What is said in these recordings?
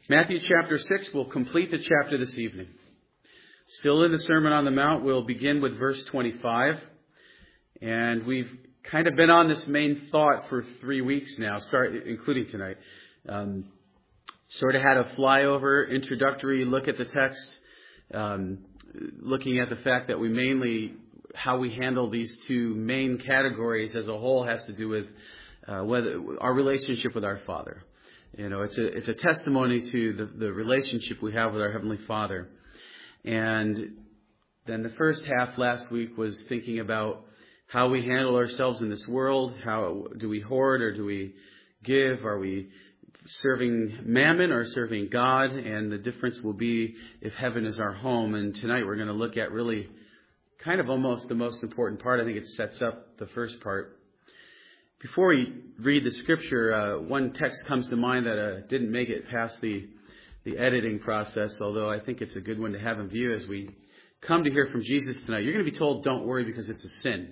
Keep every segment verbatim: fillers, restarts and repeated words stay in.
Matthew chapter six will complete the chapter this evening. Still in the Sermon on the Mount, we'll begin with verse twenty-five. And we've kind of been on this main thought for three weeks now, start including tonight. Um, sort of had a flyover, introductory look at the text, um, looking at the fact that we mainly, how we handle these two main categories as a whole has to do with uh, whether our relationship with our Father. You know, it's a it's a testimony to the, the relationship we have with our Heavenly Father. And then the first half last week was thinking about how we handle ourselves in this world. How do we hoard or do we give? Are we serving mammon or serving God? And the difference will be if heaven is our home. And tonight we're going to look at really kind of almost the most important part. I think it sets up the first part. Before we read the scripture, uh, one text comes to mind that uh, didn't make it past the, the editing process, although I think it's a good one to have in view as we come to hear from Jesus tonight. You're going to be told, don't worry, because it's a sin.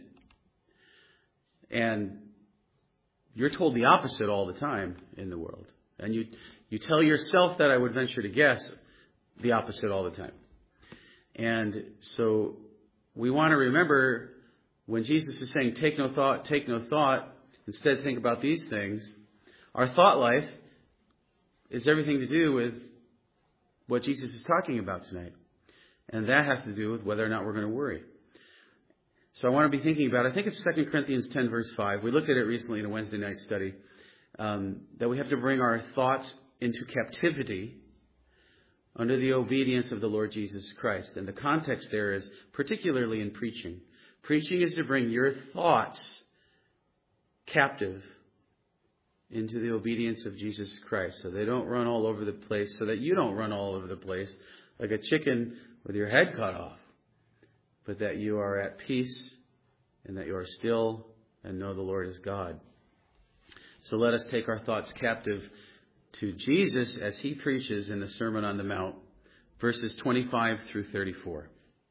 And you're told the opposite all the time in the world. And you, you tell yourself that, I would venture to guess, the opposite all the time. And so we want to remember when Jesus is saying, take no thought, take no thought, instead think about these things. Our thought life is everything to do with what Jesus is talking about tonight. And that has to do with whether or not we're going to worry. So I want to be thinking about, I think it's Second Corinthians ten, verse five. We looked at it recently in a Wednesday night study. Um, that we have to bring our thoughts into captivity under the obedience of the Lord Jesus Christ. And the context there is particularly in preaching. Preaching is to bring your thoughts captive into the obedience of Jesus Christ, so they don't run all over the place, so that you don't run all over the place like a chicken with your head cut off, but that you are at peace and that you are still and know the Lord is God. So let us take our thoughts captive to Jesus as he preaches in the Sermon on the Mount, verses twenty-five through thirty-four.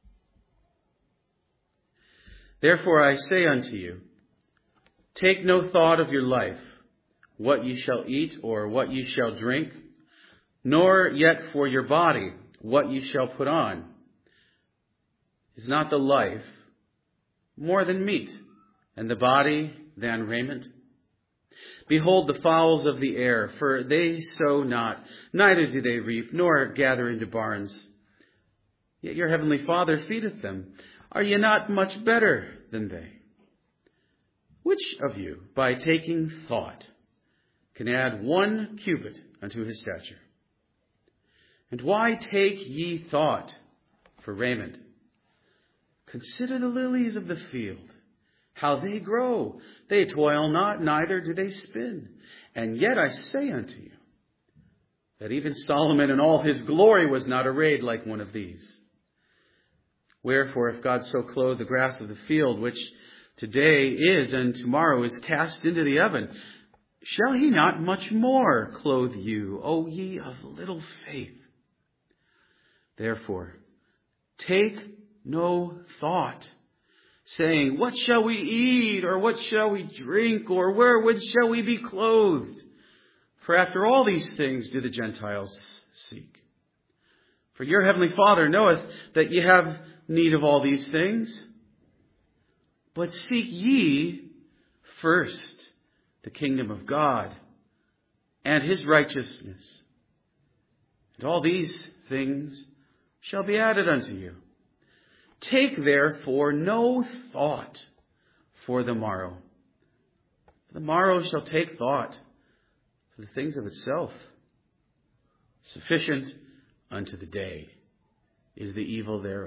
Therefore I say unto you, take no thought of your life, what ye shall eat or what ye shall drink, nor yet for your body, what ye shall put on. Is not the life more than meat, and the body than raiment? Behold the fowls of the air, for they sow not, neither do they reap, nor gather into barns. Yet your heavenly Father feedeth them. Are ye not much better than they? Which of you, by taking thought, can add one cubit unto his stature? And why take ye thought for raiment? Consider the lilies of the field, how they grow. They toil not, neither do they spin. And yet I say unto you, that even Solomon in all his glory was not arrayed like one of these. Wherefore, if God so clothe the grass of the field, which today is and tomorrow is cast into the oven, shall he not much more clothe you, O ye of little faith? Therefore, take no thought, saying, what shall we eat, or what shall we drink, or wherewith shall we be clothed? For after all these things do the Gentiles seek. For your heavenly Father knoweth that ye have need of all these things. But seek ye first the kingdom of God and his righteousness, and all these things shall be added unto you. Take therefore no thought for the morrow. The morrow shall take thought for the things of itself. Sufficient unto the day is the evil thereof.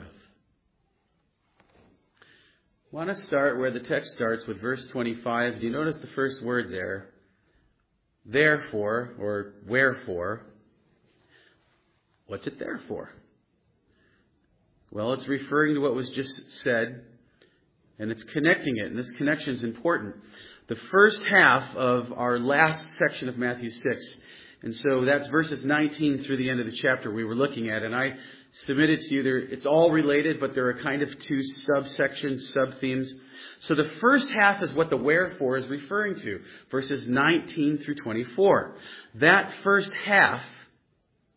I want to start where the text starts with verse twenty-five. Do you notice the first word there? Therefore, or wherefore. What's it there for? Well, it's referring to what was just said, and it's connecting it, and this connection is important. The first half of our last section of Matthew six, and so that's verses nineteen through the end of the chapter we were looking at, and I submitted to you there, it's all related, but there are kind of two subsections, sub-themes. So the first half is what the wherefore is referring to, verses nineteen through twenty-four. That first half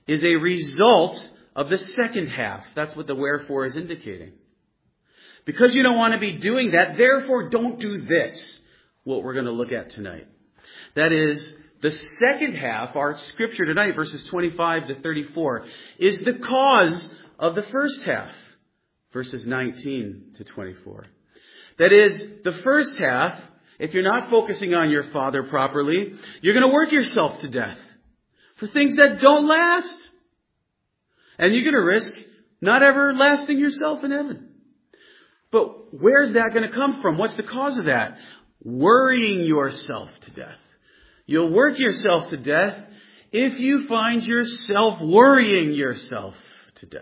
is a result of the second half. That's what the wherefore is indicating. Because you don't want to be doing that, therefore don't do this, what we're going to look at tonight. That is, the second half, our scripture tonight, verses twenty-five to thirty-four, is the cause of the first half, verses nineteen to twenty-four. That is, the first half, if you're not focusing on your Father properly, you're going to work yourself to death for things that don't last. And you're going to risk not ever lasting yourself in heaven. But where's that going to come from? What's the cause of that? Worrying yourself to death. You'll work yourself to death if you find yourself worrying yourself to death.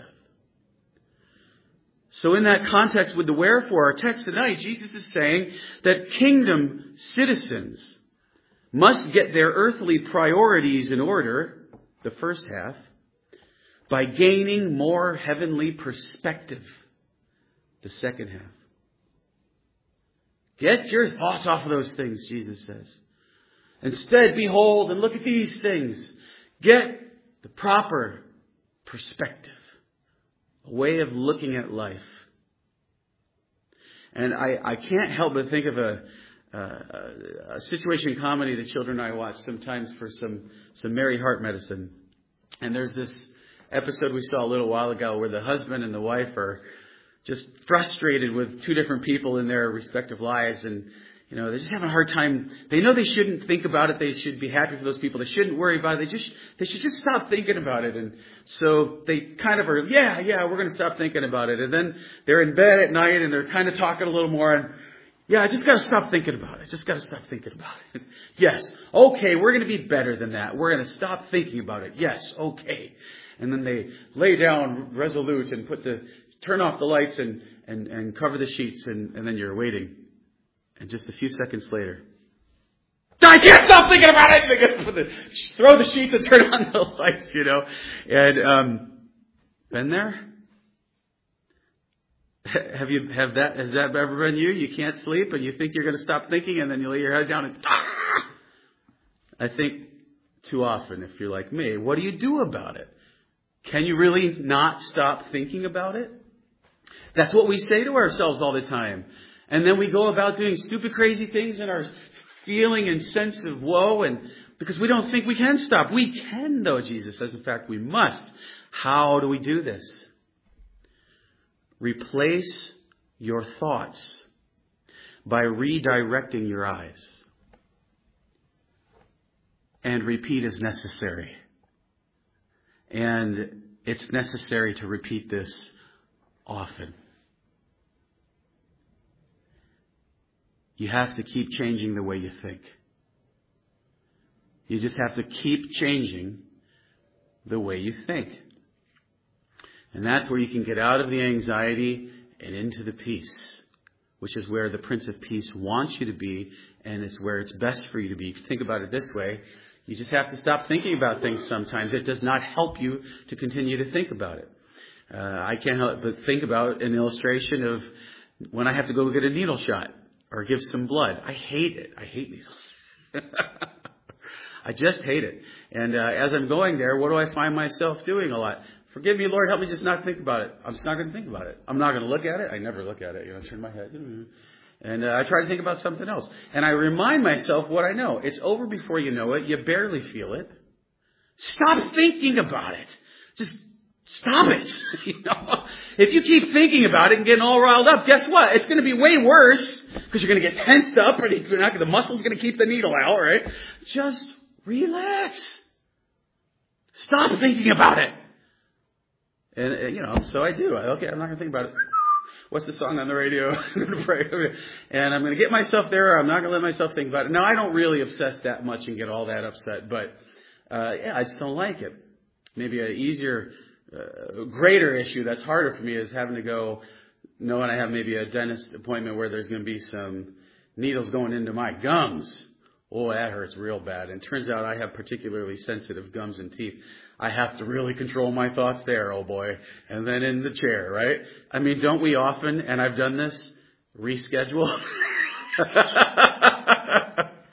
So in that context with the wherefore, our text tonight, Jesus is saying that kingdom citizens must get their earthly priorities in order, the first half, by gaining more heavenly perspective, the second half. Get your thoughts off of those things, Jesus says. Instead, behold and look at these things. Get the proper perspective, a way of looking at life. And I, I can't help but think of a, a, a situation comedy the children and I watch sometimes for some, some Merry Heart Medicine. And there's this episode we saw a little while ago where the husband and the wife are just frustrated with two different people in their respective lives, and you know, they're just having a hard time. They know they shouldn't think about it. They should be happy for those people. They shouldn't worry about it. They just they should just stop thinking about it. And so they kind of are, yeah, yeah, we're going to stop thinking about it. And then they're in bed at night and they're kind of talking a little more. And yeah, I just got to stop thinking about it. Just got to stop thinking about it. Yes, okay, we're going to be better than that. We're going to stop thinking about it. Yes, okay. And then they lay down resolute and put the turn off the lights and and, and cover the sheets, and, and then you're waiting. And just a few seconds later, I can't stop thinking about it. They gotta put the, throw the sheets and turn on the lights, you know. And um, been there? Have you have that? Has that ever been you? You can't sleep and you think you're going to stop thinking, and then you lay your head down and. Ah! I think too often, if you're like me, what do you do about it? Can you really not stop thinking about it? That's what we say to ourselves all the time. And then we go about doing stupid, crazy things in our feeling and sense of woe, and because we don't think we can stop. We can, though, Jesus says. In fact, we must. How do we do this? Replace your thoughts by redirecting your eyes. And repeat as necessary. And it's necessary to repeat this often. You have to keep changing the way you think. You just have to keep changing the way you think. And that's where you can get out of the anxiety and into the peace, which is where the Prince of Peace wants you to be, and it's where it's best for you to be. If you think about it this way, you just have to stop thinking about things sometimes. It does not help you to continue to think about it. Uh, I can't help but think about an illustration of when I have to go get a needle shot or give some blood. I hate it. I hate needles. I just hate it. And uh, as I'm going there, what do I find myself doing a lot? Forgive me, Lord, help me just not think about it. I'm just not going to think about it. I'm not going to look at it. I never look at it. You know, I turn my head. And uh, I try to think about something else. And I remind myself what I know. It's over before you know it. You barely feel it. Stop thinking about it. Just stop it. You know, if you keep thinking about it and getting all riled up, guess what? It's going to be way worse because you're going to get tensed up, and you're not, the muscle's going to keep the needle out, right? Just relax. Stop thinking about it. And, uh, you know, so I do. I, okay, I'm not going to think about it. What's the song on the radio? I'm going to pray. And I'm going to get myself there. I'm not going to let myself think about it. Now, I don't really obsess that much and get all that upset, but uh, yeah, I just don't like it. Maybe an easier, uh, greater issue that's harder for me is having to go, knowing I have maybe a dentist appointment where there's going to be some needles going into my gums. Oh, that hurts real bad. And it turns out I have particularly sensitive gums and teeth. I have to really control my thoughts there, oh boy. And then in the chair, right? I mean, don't we often, and I've done this, reschedule?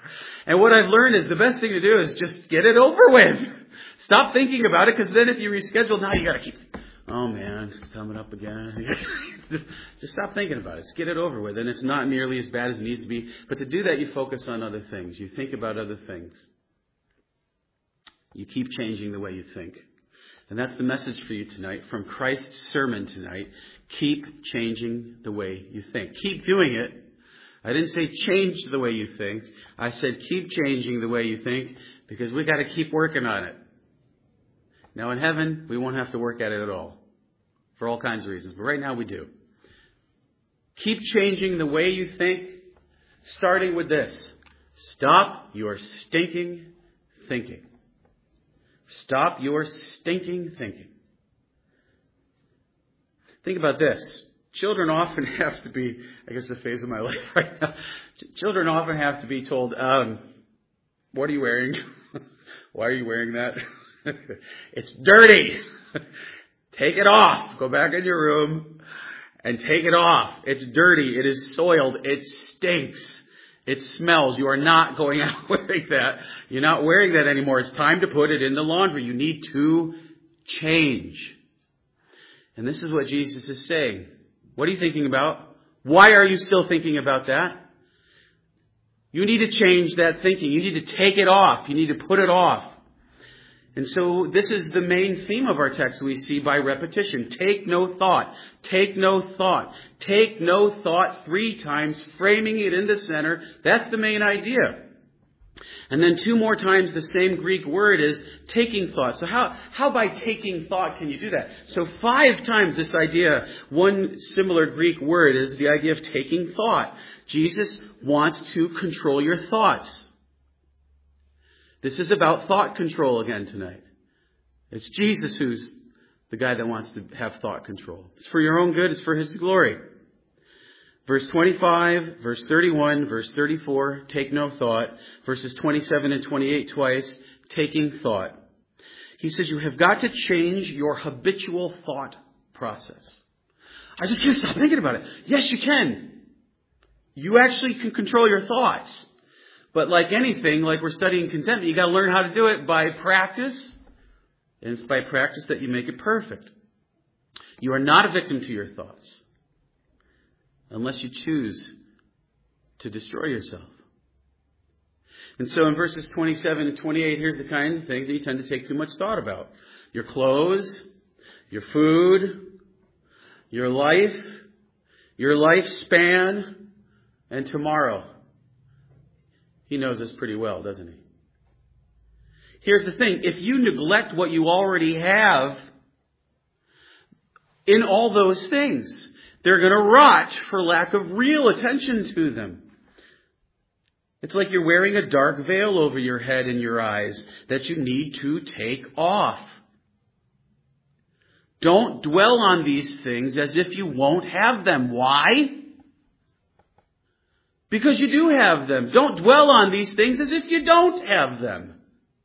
And what I've learned is the best thing to do is just get it over with. Stop thinking about it, because then if you reschedule, now you got to keep, oh man, it's coming up again. Just stop thinking about it. Just get it over with. And it's not nearly as bad as it needs to be. But to do that, you focus on other things. You think about other things. You keep changing the way you think. And that's the message for you tonight from Christ's sermon tonight. Keep changing the way you think. Keep doing it. I didn't say change the way you think. I said keep changing the way you think, because we got to keep working on it. Now in heaven, we won't have to work at it at all, for all kinds of reasons. But right now we do. Keep changing the way you think, starting with this. Stop your stinking thinking. Stop your stinking thinking. Think about this. Children often have to be, I guess the phase of my life right now, children often have to be told, um, what are you wearing? Why are you wearing that? It's dirty. Take it off. Go back in your room and take it off. It's dirty. It is soiled. It stinks. It smells. You are not going out wearing that. You're not wearing that anymore. It's time to put it in the laundry. You need to change. And this is what Jesus is saying. What are you thinking about? Why are you still thinking about that? You need to change that thinking. You need to take it off. You need to put it off. And so this is the main theme of our text we see by repetition. Take no thought. Take no thought. Take no thought three times, framing it in the center. That's the main idea. And then two more times the same Greek word is taking thought. So how, how by taking thought can you do that? So five times this idea, one similar Greek word is the idea of taking thought. Jesus wants to control your thoughts. This is about thought control again tonight. It's Jesus who's the guy that wants to have thought control. It's for your own good. It's for His glory. Verse twenty-five, verse thirty-one, verse thirty-four, take no thought. Verses twenty-seven and twenty-eight twice, taking thought. He says you have got to change your habitual thought process. I just can't stop thinking about it. Yes, you can. You actually can control your thoughts. But like anything, like we're studying contentment, you got to learn how to do it by practice. And it's by practice that you make it perfect. You are not a victim to your thoughts unless you choose to destroy yourself. And so in verses twenty-seven and twenty-eight, here's the kinds of things that you tend to take too much thought about. Your clothes, your food, your life, your lifespan, and tomorrow. He knows us pretty well, doesn't he? Here's the thing. If you neglect what you already have in all those things, they're going to rot for lack of real attention to them. It's like you're wearing a dark veil over your head and your eyes that you need to take off. Don't dwell on these things as if you won't have them. Why? Because you do have them. Don't dwell on these things as if you don't have them.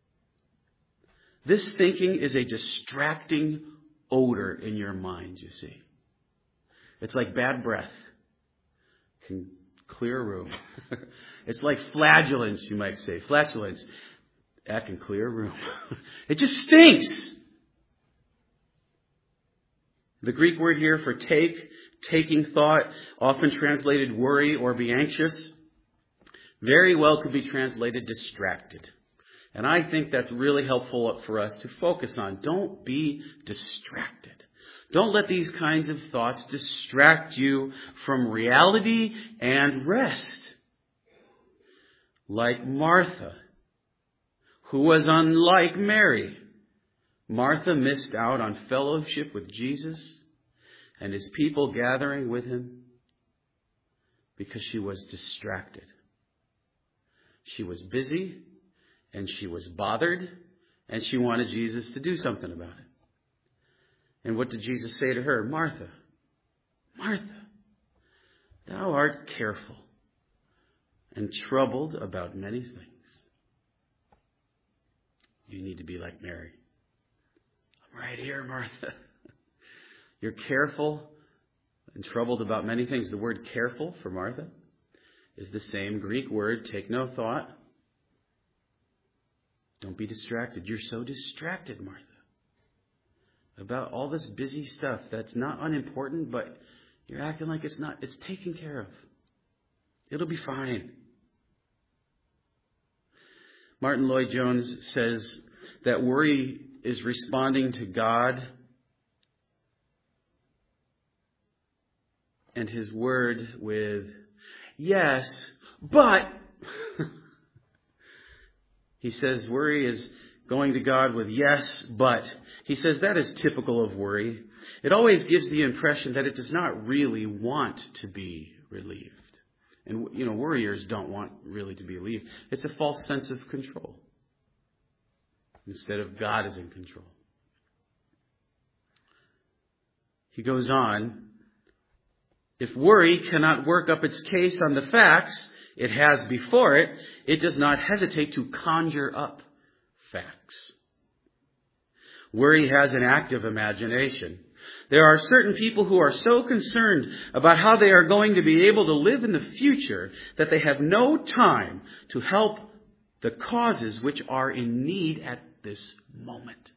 This thinking is a distracting odor in your mind, you see. It's like bad breath. Can clear a room. It's like flatulence, you might say. Flatulence. That can clear a room. It just stinks. The Greek word here for take, taking thought, often translated worry or be anxious, very well could be translated distracted. And I think that's really helpful for us to focus on. Don't be distracted. Don't let these kinds of thoughts distract you from reality and rest. Like Martha, who was unlike Mary. Martha missed out on fellowship with Jesus and His people gathering with Him because she was distracted. She was busy and she was bothered and she wanted Jesus to do something about it. And what did Jesus say to her? Martha, Martha, thou art careful and troubled about many things. You need to be like Mary. I'm right here, Martha. You're careful and troubled about many things. The word careful for Martha is the same Greek word, take no thought, Don't be distracted. You're so distracted, Martha, about all this busy stuff that's not unimportant, but you're acting like it's not. It's taken care of. It'll be fine. Martin Lloyd-Jones says that worry is responding to God and His Word with, yes, but... He says worry is going to God with yes, but. He says that is typical of worry. It always gives the impression that it does not really want to be relieved. And, you know, worriers don't want really to be relieved. It's a false sense of control. Instead of God is in control. He goes on, if worry cannot work up its case on the facts it has before it, it does not hesitate to conjure up facts. Worry has an active imagination. There are certain people who are so concerned about how they are going to be able to live in the future that they have no time to help the causes which are in need at this moment.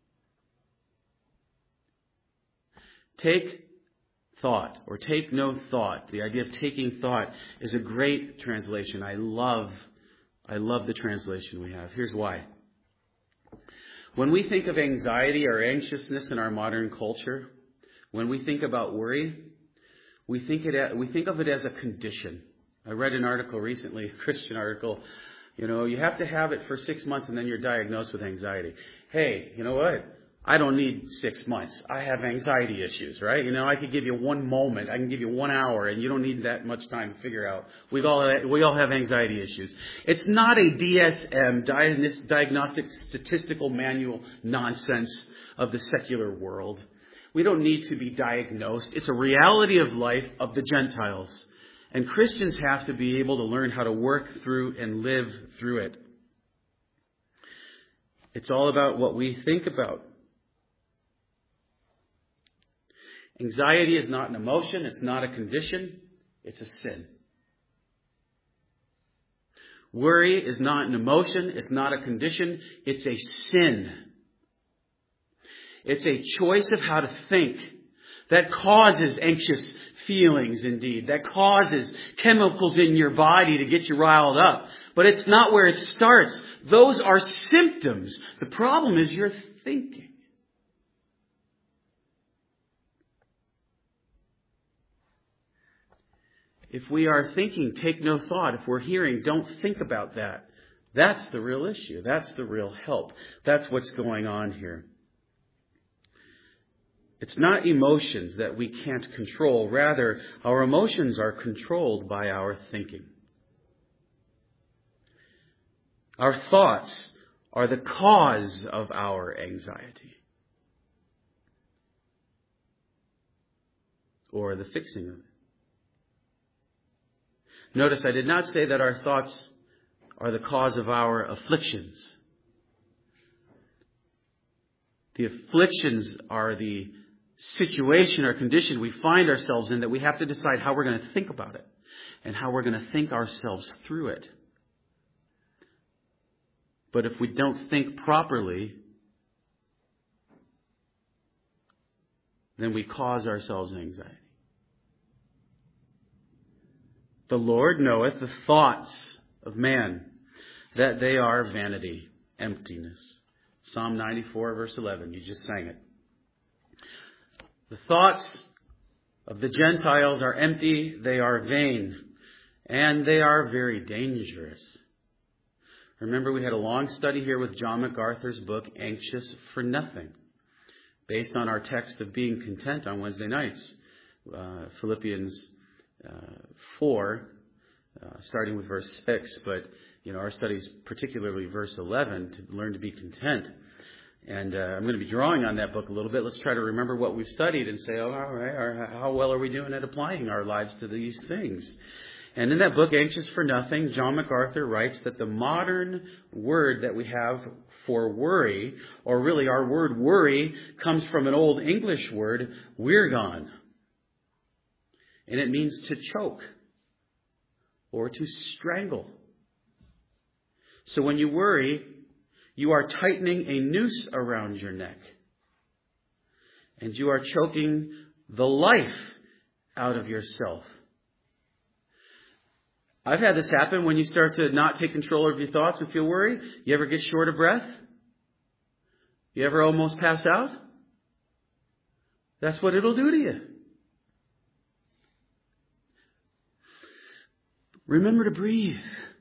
Take thought, or take no thought. The idea of taking thought is a great translation. I love, I love the translation we have. Here's why. When we think of anxiety or anxiousness in our modern culture, when we think about worry, we think it, we think of it as a condition. I read an article recently, a Christian article. You know, you have to have it for six months and then you're diagnosed with anxiety. Hey, you know what? I don't need six months. I have anxiety issues, right? You know, I could give you one moment. I can give you one hour, and you don't need that much time to figure out. We all have, we all have anxiety issues. It's not a D S M, diagnostic statistical manual nonsense of the secular world. We don't need to be diagnosed. It's a reality of life of the Gentiles. And Christians have to be able to learn how to work through and live through it. It's all about what we think about. Anxiety is not an emotion. It's not a condition. It's a sin. Worry is not an emotion. It's not a condition. It's a sin. It's a choice of how to think that causes anxious feelings indeed. That causes chemicals in your body to get you riled up. But it's not where it starts. Those are symptoms. The problem is your thinking. If we are thinking, take no thought. If we're hearing, don't think about that. That's the real issue. That's the real help. That's what's going on here. It's not emotions that we can't control. Rather, our emotions are controlled by our thinking. Our thoughts are the cause of our anxiety. Or the fixing of it. Notice I did not say that our thoughts are the cause of our afflictions. The afflictions are the situation or condition we find ourselves in that we have to decide how we're going to think about it and how we're going to think ourselves through it. But if we don't think properly, then we cause ourselves anxiety. The Lord knoweth the thoughts of man, that they are vanity, emptiness. Psalm ninety-four, verse eleven. You just sang it. The thoughts of the Gentiles are empty, they are vain, and they are very dangerous. Remember, we had a long study here with John MacArthur's book, Anxious for Nothing, based on our text of being content on Wednesday nights. Uh, Philippians uh, four, uh, starting with verse six, but you know our study is particularly verse eleven, to learn to be content. And uh, I'm going to be drawing on that book a little bit. Let's try to remember what we've studied and say, oh, all right, or how well are we doing at applying our lives to these things? And in that book, Anxious for Nothing, John MacArthur writes that the modern word that we have for worry, or really our word worry, comes from an old English word, wirgan. And it means to choke or to strangle. So when you worry, You are tightening a noose around your neck. And you are choking the life out of yourself. I've had this happen when you start to not take control of your thoughts and feel worried. You ever get short of breath? You ever almost pass out? That's what it'll do to you. Remember to breathe.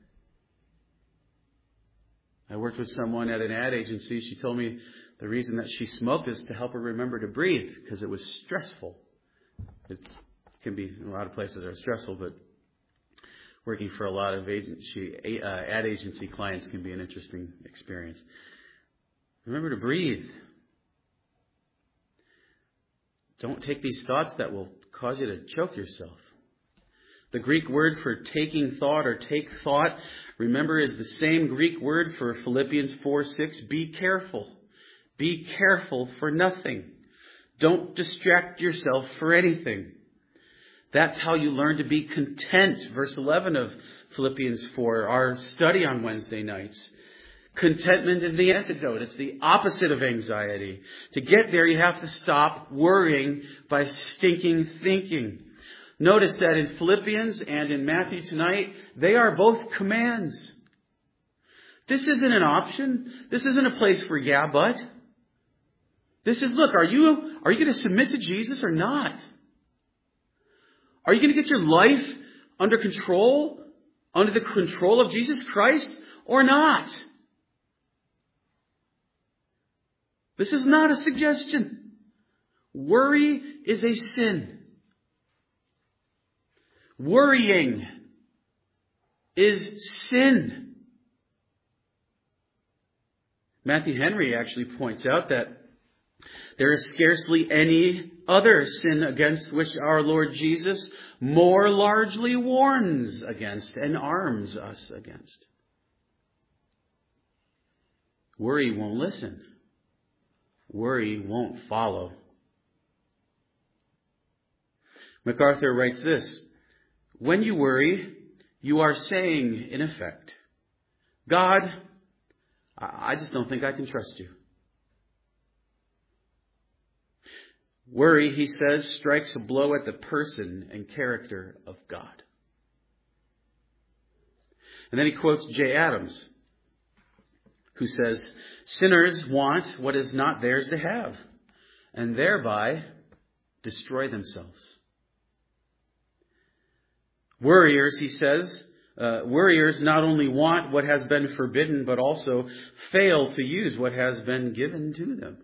I worked with someone at an ad agency. She told me the reason that she smoked is to help her remember to breathe because it was stressful. It can be, a lot of places are stressful, but working for a lot of agency, uh, ad agency clients can be an interesting experience. Remember to breathe. Don't take these thoughts that will cause you to choke yourself. The Greek word for taking thought or take thought, remember, is the same Greek word for Philippians four six. Be careful. Be careful for nothing. Don't distract yourself for anything. That's how you learn to be content. Verse eleven of Philippians four, our study on Wednesday nights. Contentment is the antidote. It's the opposite of anxiety. To get there, you have to stop worrying by stinking thinking. Notice that in Philippians and in Matthew tonight, they are both commands. This isn't an option. This isn't a place for yeah, but. This is, look, are you, are you going to submit to Jesus or not? Are you going to get your life under control, under the control of Jesus Christ or not? This is not a suggestion. Worry is a sin. Worrying is sin. Matthew Henry actually points out that there is scarcely any other sin against which our Lord Jesus more largely warns against and arms us against. Worry won't listen. Worry won't follow. MacArthur writes this: when you worry, you are saying, in effect, God, I just don't think I can trust you. Worry, he says, strikes a blow at the person and character of God. And then he quotes Jay Adams, who says, sinners want what is not theirs to have, and thereby destroy themselves. Worriers, he says, uh, worriers not only want what has been forbidden, but also fail to use what has been given to them.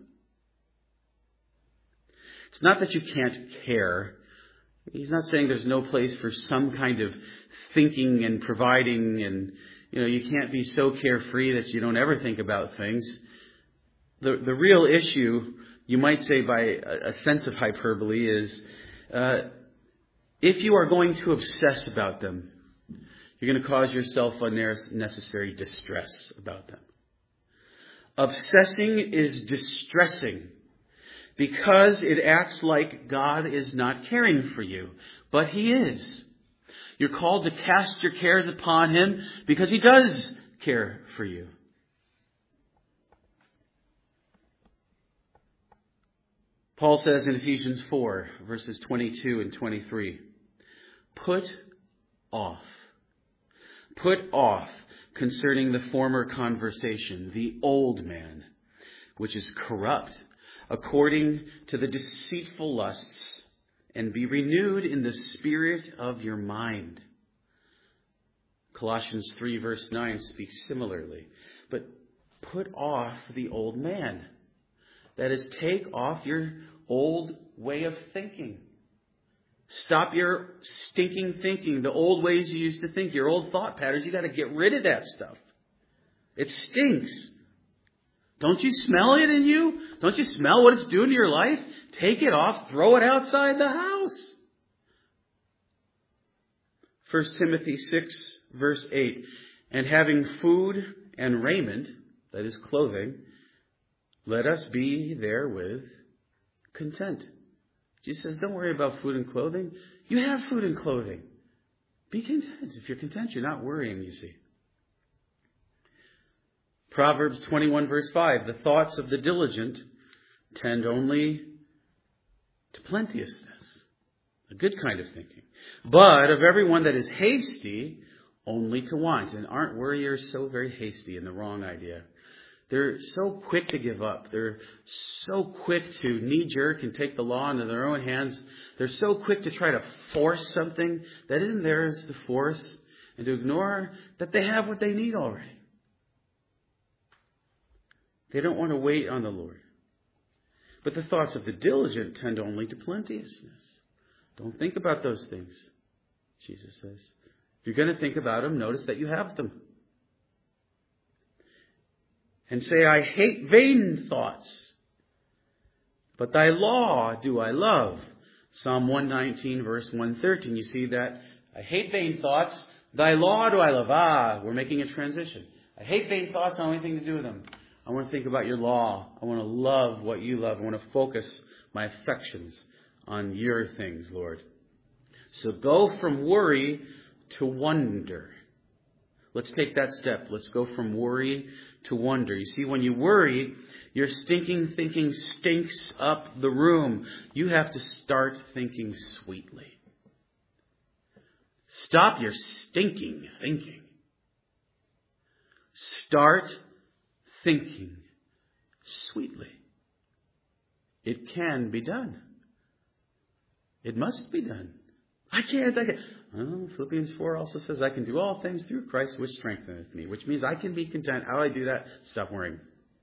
It's not that you can't care. He's not saying there's no place for some kind of thinking and providing, and you know, you can't be so carefree that you don't ever think about things. The the real issue, you might say by a, a sense of hyperbole, is uh, if you are going to obsess about them, you're going to cause yourself unnecessary distress about them. Obsessing is distressing because it acts like God is not caring for you, but He is. You're called to cast your cares upon Him because He does care for you. Paul says in Ephesians four, verses twenty-two and twenty-three, put off. Put off concerning the former conversation, the old man, which is corrupt, according to the deceitful lusts, and be renewed in the spirit of your mind. Colossians three verse nine speaks similarly. But put off the old man. That is, take off your old way of thinking. Stop your stinking thinking, the old ways you used to think, your old thought patterns. You got to get rid of that stuff. It stinks. Don't you smell it in you? Don't you smell what it's doing to your life? Take it off. Throw it outside the house. First Timothy six, verse eight. And having food and raiment, that is clothing, let us be therewith content. Jesus says, don't worry about food and clothing. You have food and clothing. Be content. If you're content, you're not worrying, you see. Proverbs twenty-one verse five, the thoughts of the diligent tend only to plenteousness, a good kind of thinking. But of everyone that is hasty, only to want. And aren't worriers so very hasty in the wrong idea? They're so quick to give up. They're so quick to knee-jerk and take the law into their own hands. They're so quick to try to force something that isn't theirs to force and to ignore that they have what they need already. They don't want to wait on the Lord. But the thoughts of the diligent tend only to plenteousness. Don't think about those things, Jesus says. If you're going to think about them, notice that you have them. And say, I hate vain thoughts, but thy law do I love. Psalm one nineteen, verse one thirteen. You see that? I hate vain thoughts. Thy law do I love. Ah, we're making a transition. I hate vain thoughts. I don't want anything to do with them. I want to think about your law. I want to love what you love. I want to focus my affections on your things, Lord. So go from worry to wonder. Let's take that step. Let's go from worry to wonder. You see, when you worry, your stinking thinking stinks up the room. You have to start thinking sweetly. Stop your stinking thinking. Start thinking sweetly. It can be done. It must be done. I can't. I can't. Well, Philippians four also says, I can do all things through Christ which strengtheneth me, which means I can be content. How do I do that? Stop worrying.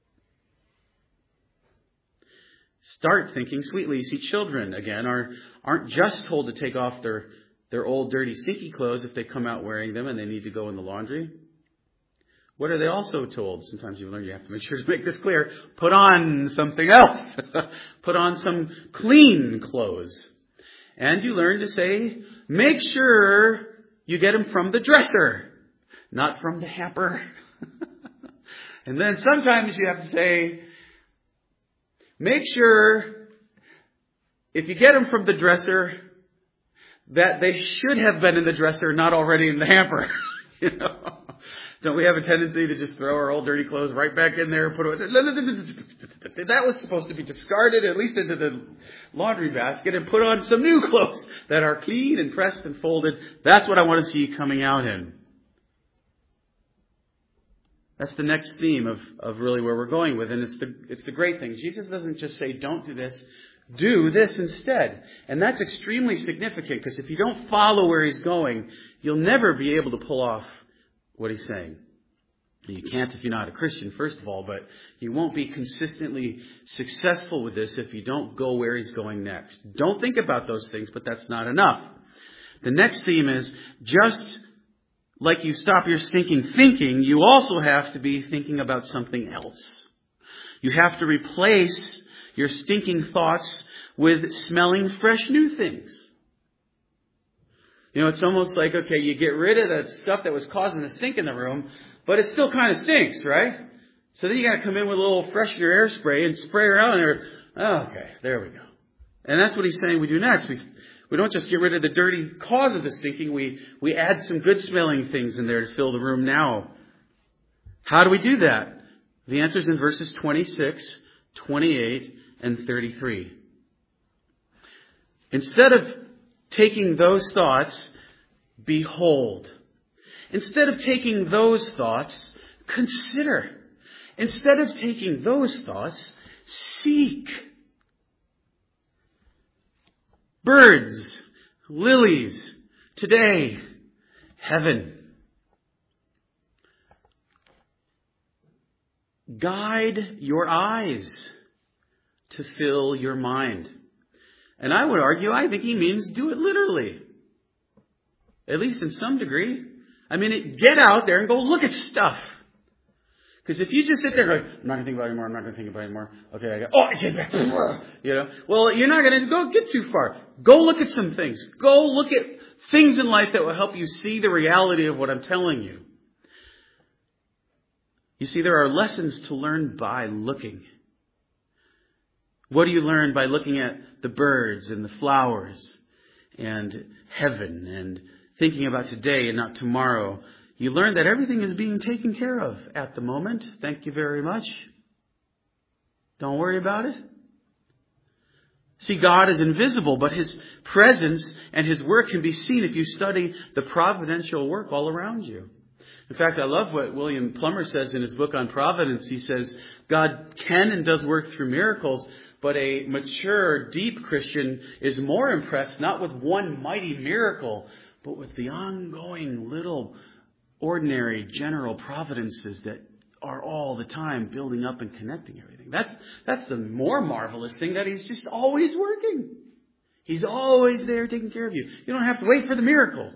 Start thinking sweetly. You see, children, again, are, aren't just told to take off their, their old, dirty, stinky clothes if they come out wearing them and they need to go in the laundry. What are they also told? Sometimes you learn you have to make sure to make this clear. Put on something else. Put on some clean clothes. And you learn to say, make sure you get them from the dresser, not from the hamper. And then sometimes you have to say, make sure if you get them from the dresser, that they should have been in the dresser, not already in the hamper. You know? Don't we have a tendency to just throw our old dirty clothes right back in there and put it? That was supposed to be discarded, at least into the laundry basket, and put on some new clothes that are clean and pressed and folded. That's what I want to see you coming out in. That's the next theme of, of really where we're going with. And it's the, it's the great thing. Jesus doesn't just say, don't do this. Do this instead. And that's extremely significant, because if you don't follow where he's going, you'll never be able to pull off what he's saying. You can't if you're not a Christian, first of all, but you won't be consistently successful with this if you don't go where he's going next. Don't think about those things, but that's not enough. The next theme is, just like you stop your stinking thinking, you also have to be thinking about something else. You have to replace your stinking thoughts with smelling fresh new things. You know, it's almost like, okay, you get rid of that stuff that was causing the stink in the room, but it still kind of stinks, right? So then you got to come in with a little freshener air spray and spray around there. Oh, okay, there we go. And that's what he's saying we do next. We we don't just get rid of the dirty cause of the stinking. We we add some good smelling things in there to fill the room now. How do we do that? The answer is in verses twenty-six, twenty-eight, and thirty-three. Instead of taking those thoughts, behold. Instead of taking those thoughts, consider. Instead of taking those thoughts, seek. Birds, lilies, today, heaven. Guide your eyes to fill your mind. And I would argue, I think he means do it literally. At least in some degree. I mean, it, get out there and go look at stuff. Because if you just sit there going, I'm not going to think about it anymore, I'm not going to think about it anymore. Okay, I got, oh, I get back. You know, well, you're not going to go get too far. Go look at some things. Go look at things in life that will help you see the reality of what I'm telling you. You see, there are lessons to learn by looking. What do you learn by looking at the birds and the flowers and heaven and thinking about today and not tomorrow? You learn that everything is being taken care of at the moment. Thank you very much. Don't worry about it. See, God is invisible, but His presence and His work can be seen if you study the providential work all around you. In fact, I love what William Plummer says in his book on providence. He says, God can and does work through miracles, but a mature, deep Christian is more impressed not with one mighty miracle, but with the ongoing little ordinary general providences that are all the time building up and connecting everything. That's, that's the more marvelous thing, that He's just always working. He's always there taking care of you. You don't have to wait for the miracle.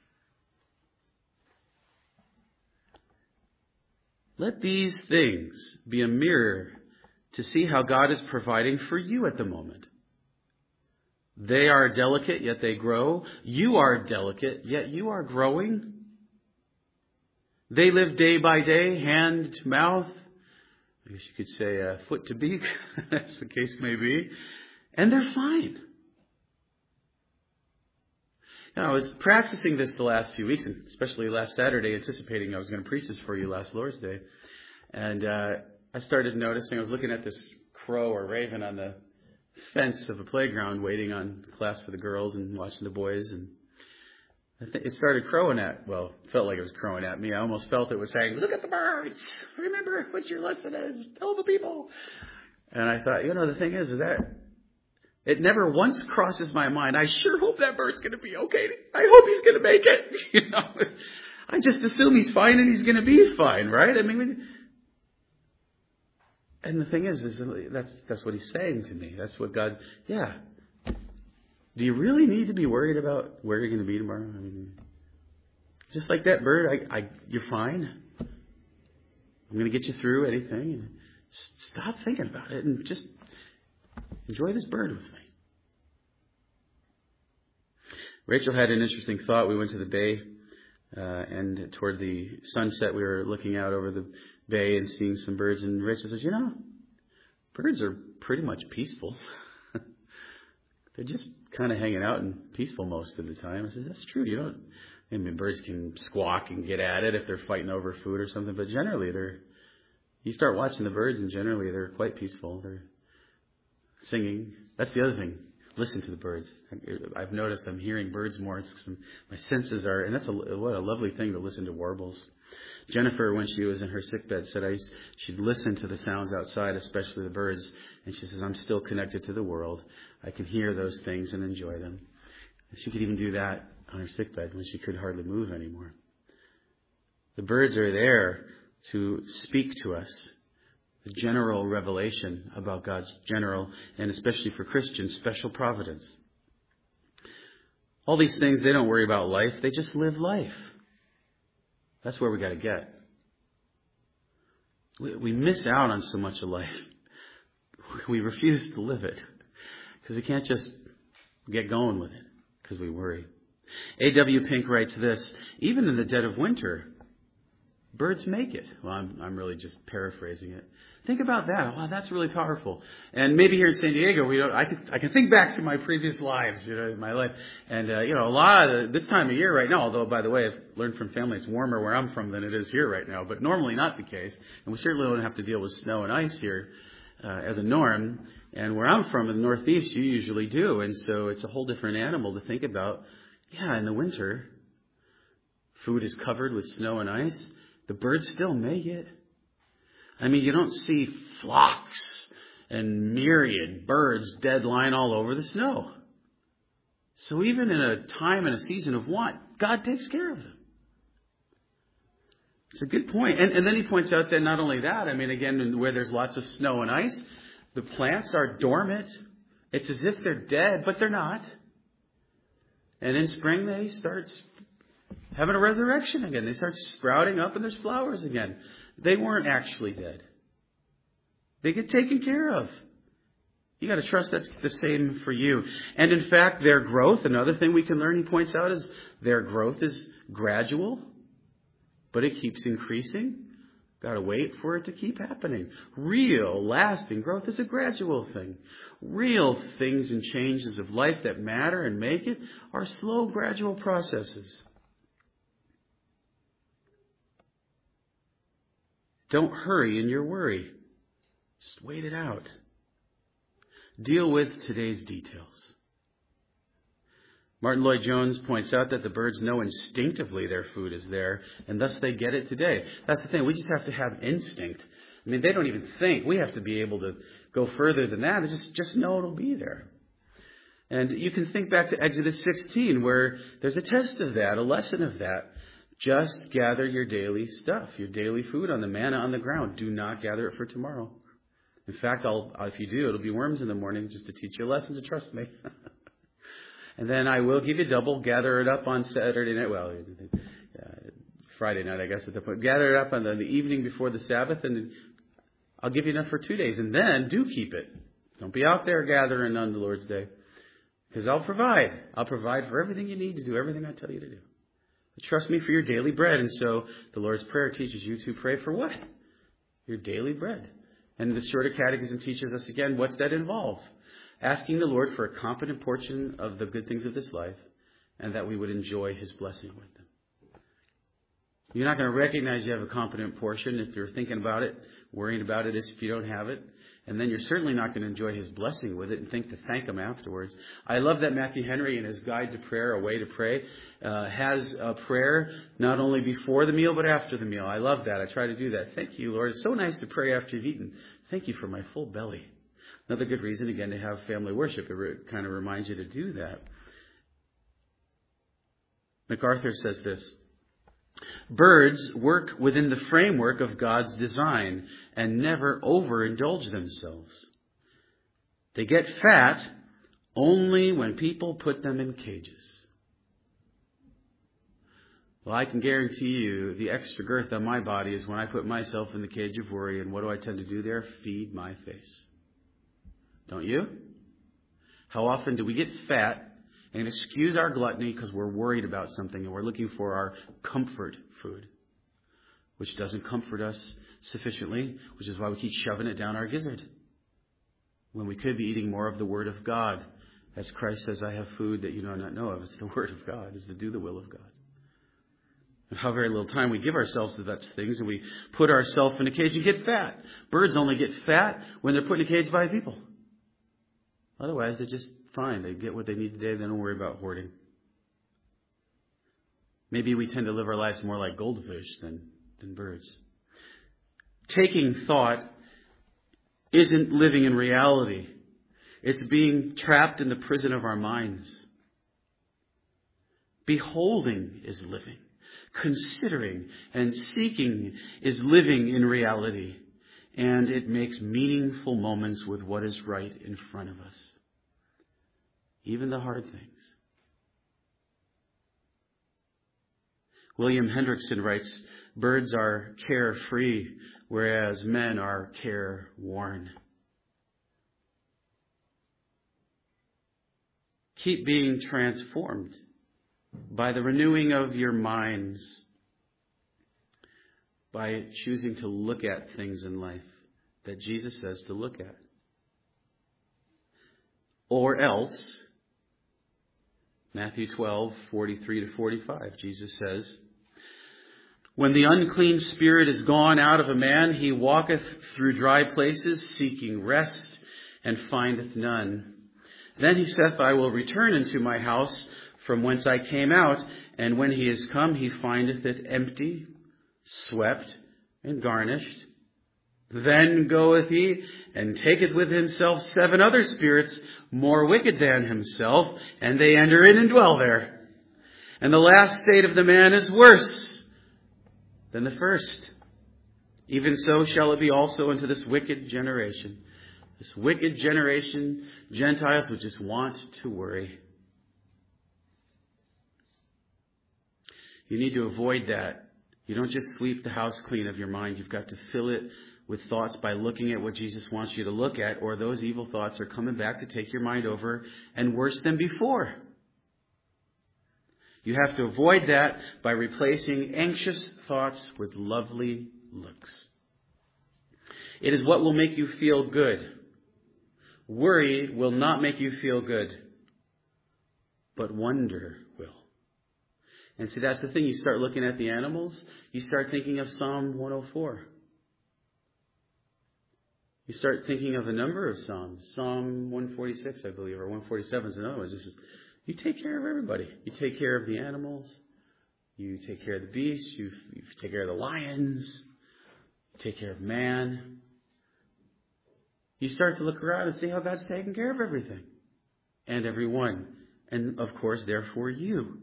Let these things be a mirror to see how God is providing for you at the moment. They are delicate, yet they grow. You are delicate, yet you are growing. They live day by day, hand to mouth. I guess you could say uh, foot to beak, as the case may be. And they're fine. You know, I was practicing this the last few weeks, and especially last Saturday, anticipating I was going to preach this for you last Lord's Day. And uh, I started noticing, I was looking at this crow or raven on the fence of a playground, waiting on class for the girls and watching the boys. And I think it started crowing at, well, it felt like it was crowing at me. I almost felt it was saying, look at the birds. Remember what your lesson is. Tell the people. And I thought, you know, the thing is, is that it never once crosses my mind, I sure hope that bird's going to be okay. I hope he's going to make it. You know, I just assume he's fine and he's going to be fine, right? I mean, and the thing is, is that's that's what He's saying to me. That's what God, yeah. Do you really need to be worried about where you're going to be tomorrow? I mean, just like that bird, I, I, you're fine. I'm going to get you through anything. And stop thinking about it and just enjoy this bird with me. Rachel had an interesting thought. We went to the bay, uh, and toward the sunset, we were looking out over the bay and seeing some birds. And Rachel says, you know, birds are pretty much peaceful. They're just kind of hanging out and peaceful most of the time. I said, that's true. You don't, I mean, birds can squawk and get at it if they're fighting over food or something, but generally they're, you start watching the birds and generally they're quite peaceful. They're singing. That's the other thing. Listen to the birds. I've noticed I'm hearing birds more. My senses are, and that's a, what a lovely thing to listen to warbles. Jennifer, when she was in her sickbed, said I, she'd listen to the sounds outside, especially the birds. And she says, I'm still connected to the world. I can hear those things and enjoy them. And she could even do that on her sickbed when she could hardly move anymore. The birds are there to speak to us. The general revelation about God's general, and especially for Christians, special providence. All these things, they don't worry about life. They just live life. That's where we got to get. We, we miss out on so much of life. We refuse to live it because we can't just get going with it because we worry. A W Pink writes this, even in the dead of winter, birds make it. Well, I'm, I'm really just paraphrasing it. Think about that. Wow, that's really powerful. And maybe here in San Diego, we don't, I can, I can think back to my previous lives, you know, my life. And, uh, you know, a lot of the, this time of year right now, although, by the way, I've learned from family it's warmer where I'm from than it is here right now, but normally not the case. And we certainly don't have to deal with snow and ice here uh, as a norm. And where I'm from in the Northeast, you usually do. And so it's a whole different animal to think about. Yeah, in the winter, food is covered with snow and ice. The birds still make it. I mean, you don't see flocks and myriad birds dead lying all over the snow. So even in a time and a season of want, God takes care of them. It's a good point. And, and then he points out that not only that, I mean, again, where there's lots of snow and ice, the plants are dormant. It's as if they're dead, but they're not. And in spring, they start having a resurrection again. They start sprouting up and there's flowers again. They weren't actually dead. They get taken care of. You got to trust that's the same for you. And in fact, their growth, another thing we can learn, he points out, is their growth is gradual, but it keeps increasing. Got to wait for it to keep happening. Real, lasting growth is a gradual thing. Real things and changes of life that matter and make it are slow, gradual processes. Don't hurry in your worry. Just wait it out. Deal with today's details. Martin Lloyd-Jones points out that the birds know instinctively their food is there, and thus they get it today. That's the thing. We just have to have instinct. I mean, they don't even think. We have to be able to go further than that and just, just know it'll be there. And you can think back to Exodus sixteen, where there's a test of that, a lesson of that. Just gather your daily stuff, your daily food on the manna on the ground. Do not gather it for tomorrow. In fact, I'll, if you do, it'll be worms in the morning just to teach you a lesson to trust me. And then I will give you double. Gather it up on Saturday night. Well, uh, Friday night, I guess, at the point. Gather it up on the, the evening before the Sabbath, and I'll give you enough for two days. And then do keep it. Don't be out there gathering on the Lord's Day. Because I'll provide. I'll provide for everything you need to do everything I tell you to do. But trust me for your daily bread. And so the Lord's Prayer teaches you to pray for what? Your daily bread. And the Shorter Catechism teaches us again, what's that involve? Asking the Lord for a competent portion of the good things of this life, and that we would enjoy His blessing with them. You're not going to recognize you have a competent portion if you're thinking about it, worrying about it as if you don't have it. And then you're certainly not going to enjoy His blessing with it and think to thank Him afterwards. I love that Matthew Henry, in his Guide to Prayer, A Way to Pray, uh, has a prayer not only before the meal but after the meal. I love that. I try to do that. Thank you, Lord. It's so nice to pray after you've eaten. Thank you for my full belly. Another good reason, again, to have family worship. It re- kind of reminds you to do that. MacArthur says this: birds work within the framework of God's design and never overindulge themselves. They get fat only when people put them in cages. Well, I can guarantee you the extra girth on my body is when I put myself in the cage of worry. And what do I tend to do there? Feed my face. Don't you? How often do we get fat and excuse our gluttony because we're worried about something and we're looking for our comfort food, which doesn't comfort us sufficiently, which is why we keep shoving it down our gizzard when we could be eating more of the Word of God. As Christ says, I have food that you do not know of. It's the Word of God. It's to do the will of God. And how very little time we give ourselves to those things, and we put ourselves in a cage and get fat. Birds only get fat when they're put in a cage by people. Otherwise, they're just fine. They get what they need today. They don't worry about hoarding. Maybe we tend to live our lives more like goldfish than, than birds. Taking thought isn't living in reality. It's being trapped in the prison of our minds. Beholding is living. Considering and seeking is living in reality. And it makes meaningful moments with what is right in front of us. Even the hard things. William Hendrickson writes, birds are carefree, whereas men are careworn. Keep being transformed by the renewing of your minds, by choosing to look at things in life that Jesus says to look at. Or else, Matthew twelve, forty-three to forty-five, Jesus says, when the unclean spirit is gone out of a man, he walketh through dry places, seeking rest, and findeth none. Then he saith, I will return into my house from whence I came out, and when he is come, he findeth it empty, swept, and garnished. Then goeth he, and taketh with himself seven other spirits, more wicked than himself, and they enter in and dwell there. And the last state of the man is worse than the first. Even so shall it be also unto this wicked generation. This wicked generation, Gentiles who just want to worry. You need to avoid that. You don't just sweep the house clean of your mind. You've got to fill it with thoughts by looking at what Jesus wants you to look at, or those evil thoughts are coming back to take your mind over, and worse than before. You have to avoid that by replacing anxious thoughts with lovely looks. It is what will make you feel good. Worry will not make you feel good, but wonder will. And see, that's the thing. You start looking at the animals, you start thinking of Psalm one oh four. You start thinking of a number of Psalms. Psalm one forty-six, I believe, or one forty-seven is another one. This is, you take care of everybody. You take care of the animals. You take care of the beasts. You, you take care of the lions. You take care of man. You start to look around and see how God's taking care of everything and everyone. And, of course, therefore, you.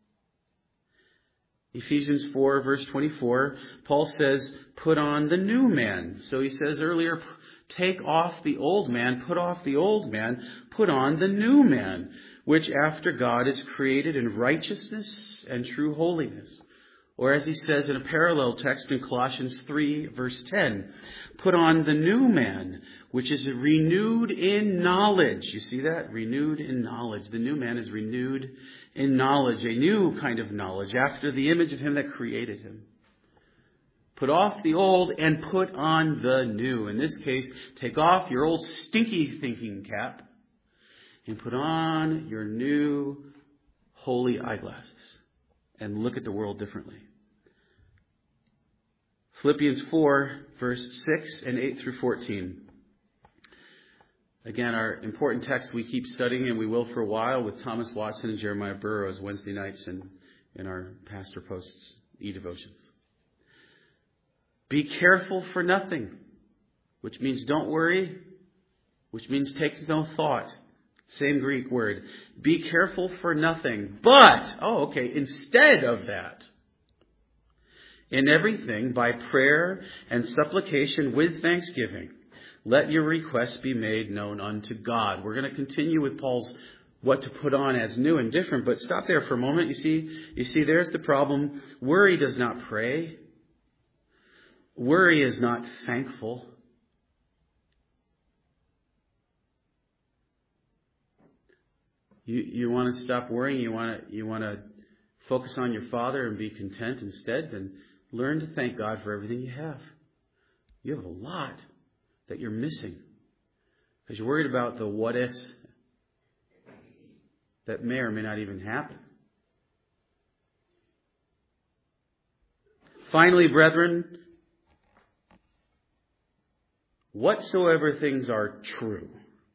Ephesians four, verse twenty-four, Paul says, put on the new man. So he says earlier, take off the old man, put off the old man, put on the new man, which after God is created in righteousness and true holiness. Or as he says in a parallel text in Colossians three, verse ten, put on the new man, which is renewed in knowledge. You see that? Renewed in knowledge. The new man is renewed in knowledge, a new kind of knowledge, after the image of him that created him. Put off the old and put on the new. In this case, take off your old stinky thinking cap and put on your new holy eyeglasses and look at the world differently. Philippians four, verse six and eight through fourteen. Again, our important text we keep studying, and we will for a while, with Thomas Watson and Jeremiah Burroughs Wednesday nights in, in our Pastor Post's e-devotions. Be careful for nothing, which means don't worry, which means take no thought. Same Greek word. Be careful for nothing. But, oh, okay, instead of that, in everything, by prayer and supplication with thanksgiving, let your requests be made known unto God. We're going to continue with Paul's what to put on as new and different, but stop there for a moment. You see, you see, there's the problem. Worry does not pray. Worry is not thankful. You you want to stop worrying, you want to you want to focus on your Father and be content instead, then learn to thank God for everything you have. You have a lot that you're missing because you're worried about the what ifs that may or may not even happen. Finally, brethren, whatsoever things are true,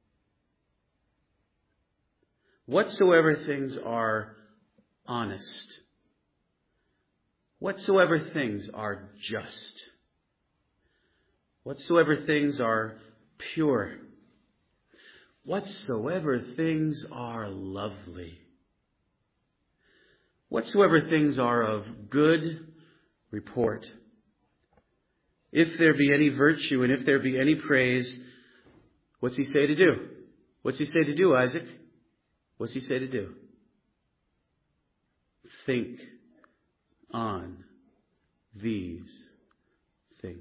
whatsoever things are honest, whatsoever things are just, whatsoever things are pure, whatsoever things are lovely, whatsoever things are of good report, if there be any virtue and if there be any praise, what's he say to do? What's he say to do, Isaac? What's he say to do? Think on these things.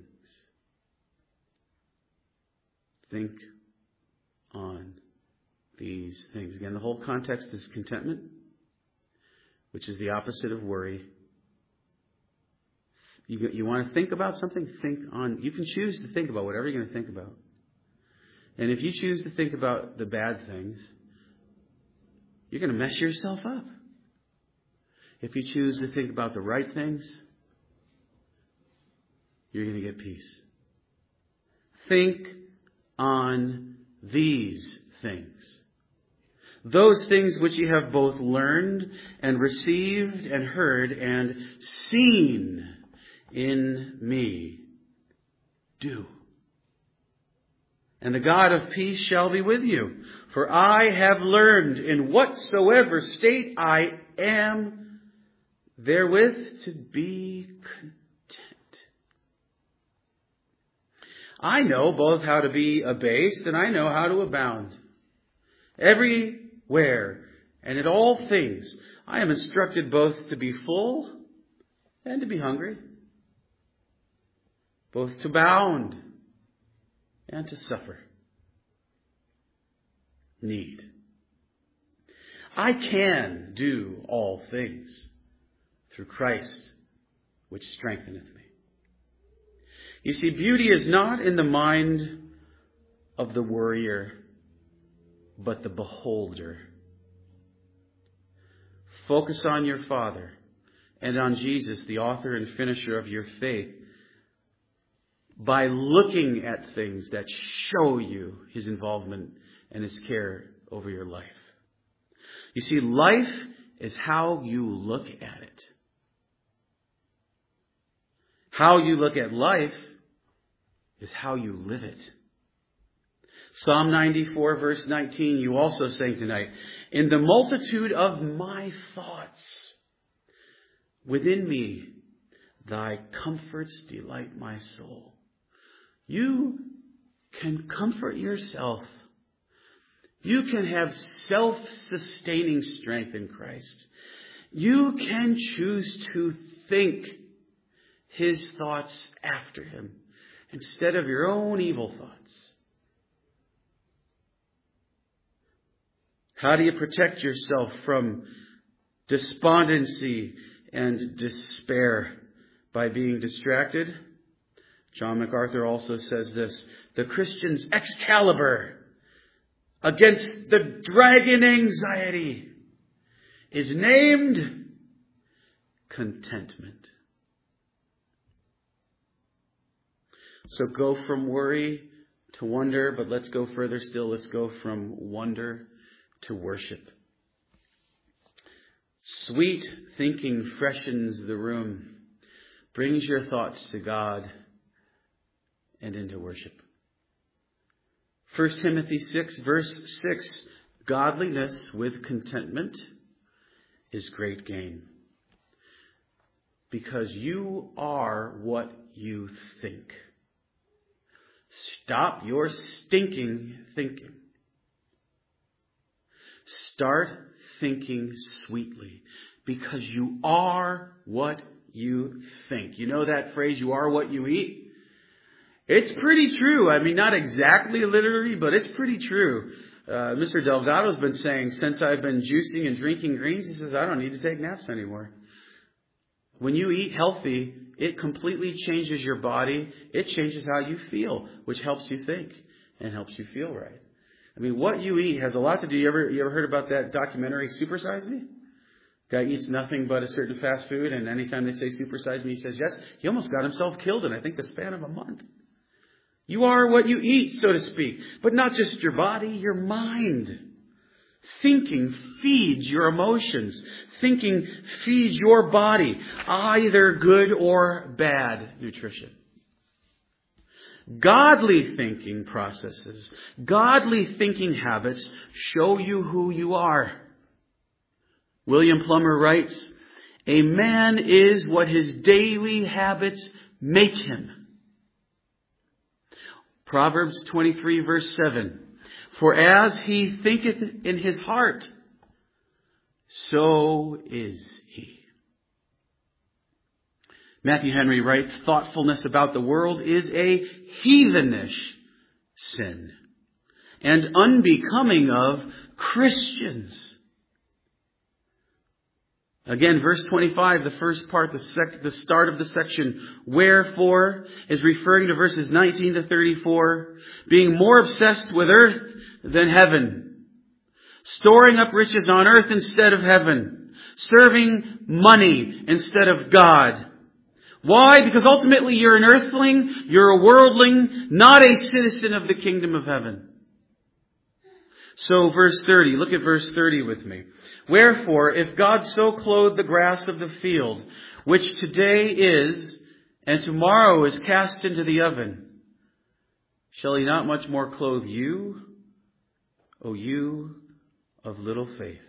Think on these things. Again, the whole context is contentment, which is the opposite of worry. You, you want to think about something? Think on. You can choose to think about whatever you're going to think about. And if you choose to think about the bad things, you're going to mess yourself up. If you choose to think about the right things, you're going to get peace. Think on these things. Those things which you have both learned and received and heard and seen in me, do. And the God of peace shall be with you. For I have learned in whatsoever state I am, therewith to be content. I know both how to be abased and I know how to abound. Everywhere and in all things I am instructed both to be full and to be hungry, both to abound and to suffer need. I can do all things through Christ, which strengtheneth me. You see, beauty is not in the mind of the worrier, but the beholder. Focus on your Father and on Jesus, the author and finisher of your faith. by looking at things that show you His involvement and His care over your life. You see, life is how you look at it. How you look at life is how you live it. Psalm ninety-four, verse nineteen, you also sang tonight. In the multitude of my thoughts, within me, thy comforts delight my soul. You can comfort yourself. You can have self-sustaining strength in Christ. You can choose to think His thoughts after Him instead of your own evil thoughts. How do you protect yourself from despondency and despair? By being distracted? John MacArthur also says this: the Christian's Excalibur against the dragon anxiety is named contentment. So go from worry to wonder, but let's go further still. Let's go from wonder to worship. Sweet thinking freshens the room, brings your thoughts to God and into worship. First Timothy six, verse six, godliness with contentment is great gain, because you are what you think. Stop your stinking thinking. Start thinking sweetly, because you are what you think. You know that phrase, you are what you eat? It's pretty true. I mean, not exactly literally, but it's pretty true. Uh, Mister Delgado's been saying, since I've been juicing and drinking greens, he says, I don't need to take naps anymore. When you eat healthy, it completely changes your body. It changes how you feel, which helps you think and helps you feel right. I mean, what you eat has a lot to do. You ever, you ever heard about that documentary, Super Size Me? Guy eats nothing but a certain fast food, and anytime they say Super Size Me, he says yes. He almost got himself killed in, I think, the span of a month. You are what you eat, so to speak. But not just your body, your mind. Thinking feeds your emotions. Thinking feeds your body, either good or bad nutrition. Godly thinking processes, godly thinking habits show you who you are. William Plummer writes, a man is what his daily habits make him. Proverbs twenty-three, verse seven. For as he thinketh in his heart, so is he. Matthew Henry writes, thoughtfulness about the world is a heathenish sin and unbecoming of Christians. Again, verse twenty-five, the first part, the, sec- the start of the section, wherefore, is referring to verses nineteen to thirty-four, being more obsessed with earth than heaven, storing up riches on earth instead of heaven, serving money instead of God. Why? Because ultimately you're an earthling, you're a worldling, not a citizen of the kingdom of heaven. So verse thirty, look at verse thirty with me. Wherefore, if God so clothe the grass of the field, which today is, and tomorrow is cast into the oven, shall He not much more clothe you, O you of little faith?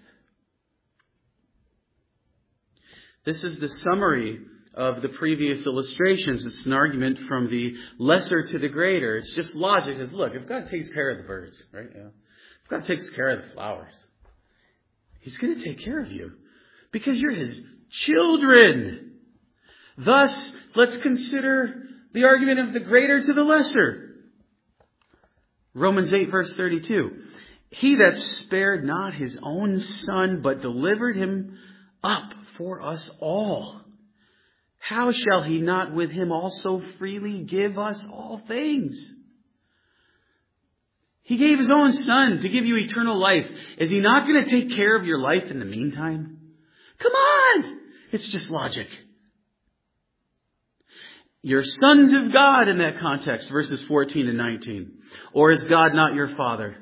This is the summary of the previous illustrations. It's an argument from the lesser to the greater. It's just logic. It's, look, if God takes care of the birds, right? Yeah. If God takes care of the flowers, He's going to take care of you because you're His children. Thus, let's consider the argument of the greater to the lesser. Romans eight, verse thirty-two. He that spared not His own Son, but delivered Him up for us all, how shall He not with Him also freely give us all things? He gave His own Son to give you eternal life. Is He not going to take care of your life in the meantime? Come on! It's just logic. You're sons of God in that context, verses fourteen and nineteen. Or is God not your Father?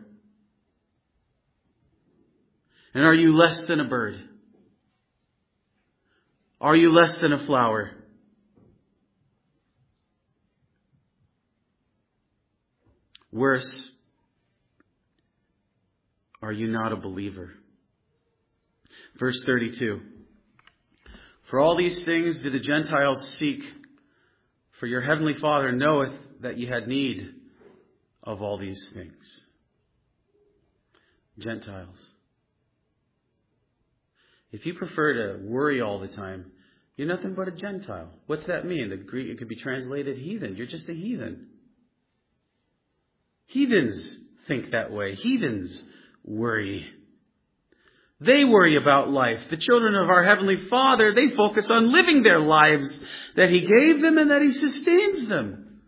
And are you less than a bird? Are you less than a flower? Worse, are you not a believer? Verse thirty-two. For all these things do the Gentiles seek, for your heavenly Father knoweth that ye had need of all these things. Gentiles. If you prefer to worry all the time, you're nothing but a Gentile. What's that mean? The Greek, it could be translated heathen. You're just a heathen. Heathens think that way. Heathens worry. They worry about life. The children of our Heavenly Father, they focus on living their lives that He gave them and that He sustains them.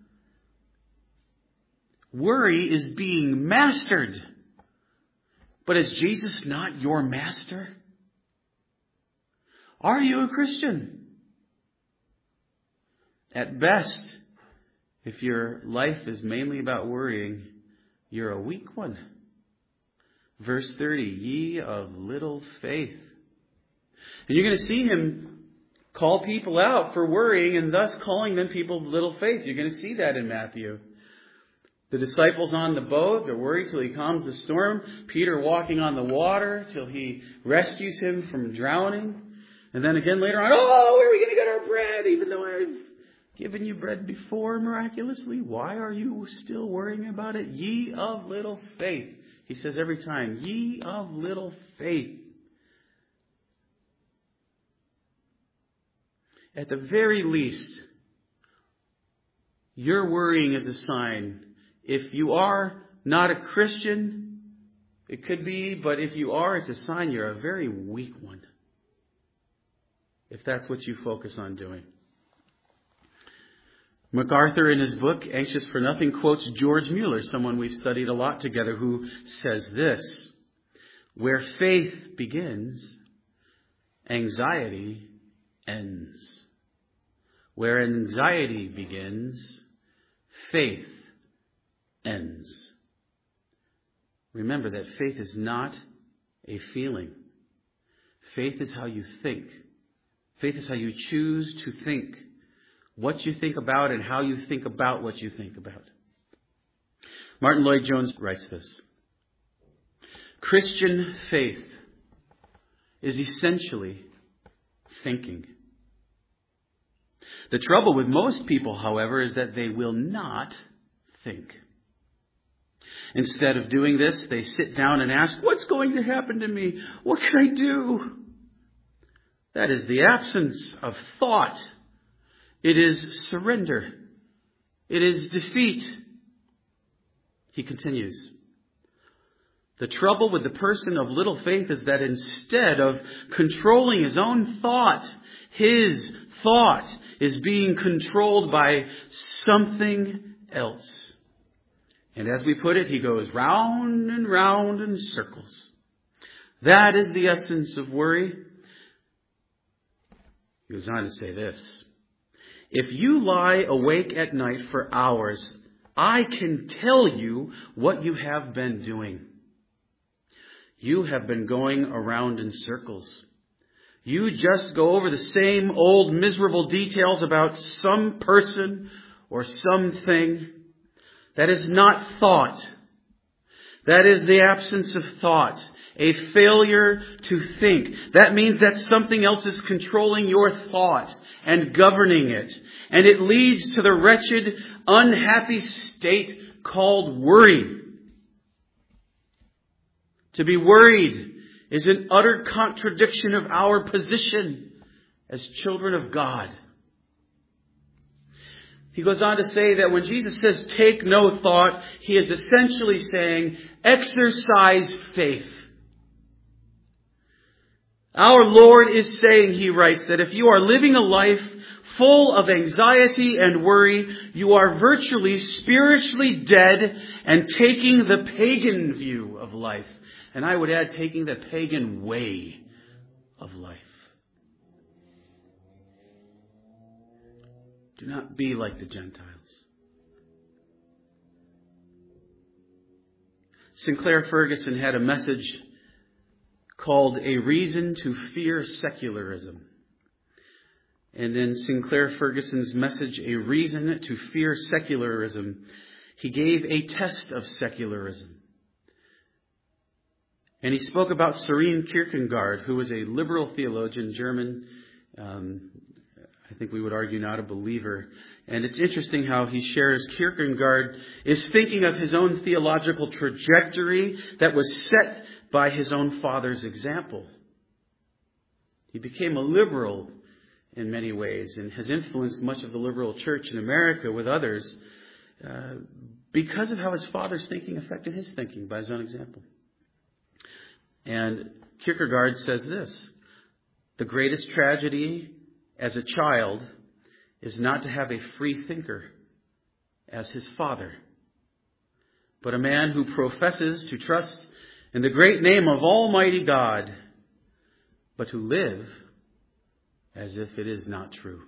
Worry is being mastered. But is Jesus not your master? Are you a Christian? At best, if your life is mainly about worrying, you're a weak one. Verse thirty, ye of little faith. And you're going to see Him call people out for worrying and thus calling them people of little faith. You're going to see that in Matthew. The disciples on the boat, they're worried till He calms the storm. Peter walking on the water till He rescues him from drowning. And then again later on, oh, where are we going to get our bread? Even though I've given you bread before miraculously, why are you still worrying about it? Ye of little faith. He says every time, ye of little faith. At the very least, your worrying is a sign. If you are not a Christian, it could be, but if you are, it's a sign you're a very weak one. If that's what you focus on doing. MacArthur, in his book, Anxious for Nothing, quotes George Mueller, someone we've studied a lot together, who says this: where faith begins, anxiety ends. Where anxiety begins, faith ends. Remember that faith is not a feeling. Faith is how you think. Faith is how you choose to think. What you think about and how you think about what you think about. Martin Lloyd-Jones writes this: Christian faith is essentially thinking. The trouble with most people, however, is that they will not think. Instead of doing this, they sit down and ask, what's going to happen to me? What can I do? That is the absence of thought. It is surrender. It is defeat. He continues. The trouble with the person of little faith is that instead of controlling his own thought, his thought is being controlled by something else. And as we put it, he goes round and round in circles. That is the essence of worry. He goes on to say this: if you lie awake at night for hours, I can tell you what you have been doing. You have been going around in circles. You just go over the same old miserable details about some person or something. That is not thought. That is the absence of thought. A failure to think. That means that something else is controlling your thought and governing it. And it leads to the wretched, unhappy state called worry. To be worried is an utter contradiction of our position as children of God. He goes on to say that when Jesus says, take no thought, he is essentially saying, exercise faith. Our Lord is saying, he writes, that if you are living a life full of anxiety and worry, you are virtually spiritually dead and taking the pagan view of life. And I would add, taking the pagan way of life. Do not be like the Gentiles. Sinclair Ferguson had a message called A Reason to Fear Secularism. And in Sinclair Ferguson's message, A Reason to Fear Secularism, he gave a test of secularism. And he spoke about Søren Kierkegaard, who was a liberal theologian, German, um, I think we would argue not a believer. And it's interesting how he shares Kierkegaard is thinking of his own theological trajectory that was set by his own father's example. He became a liberal in many ways and has influenced much of the liberal church in America with others uh, because of how his father's thinking affected his thinking by his own example. And Kierkegaard says this: the greatest tragedy as a child is not to have a free thinker as his father, but a man who professes to trust in the great name of Almighty God, but to live as if it is not true.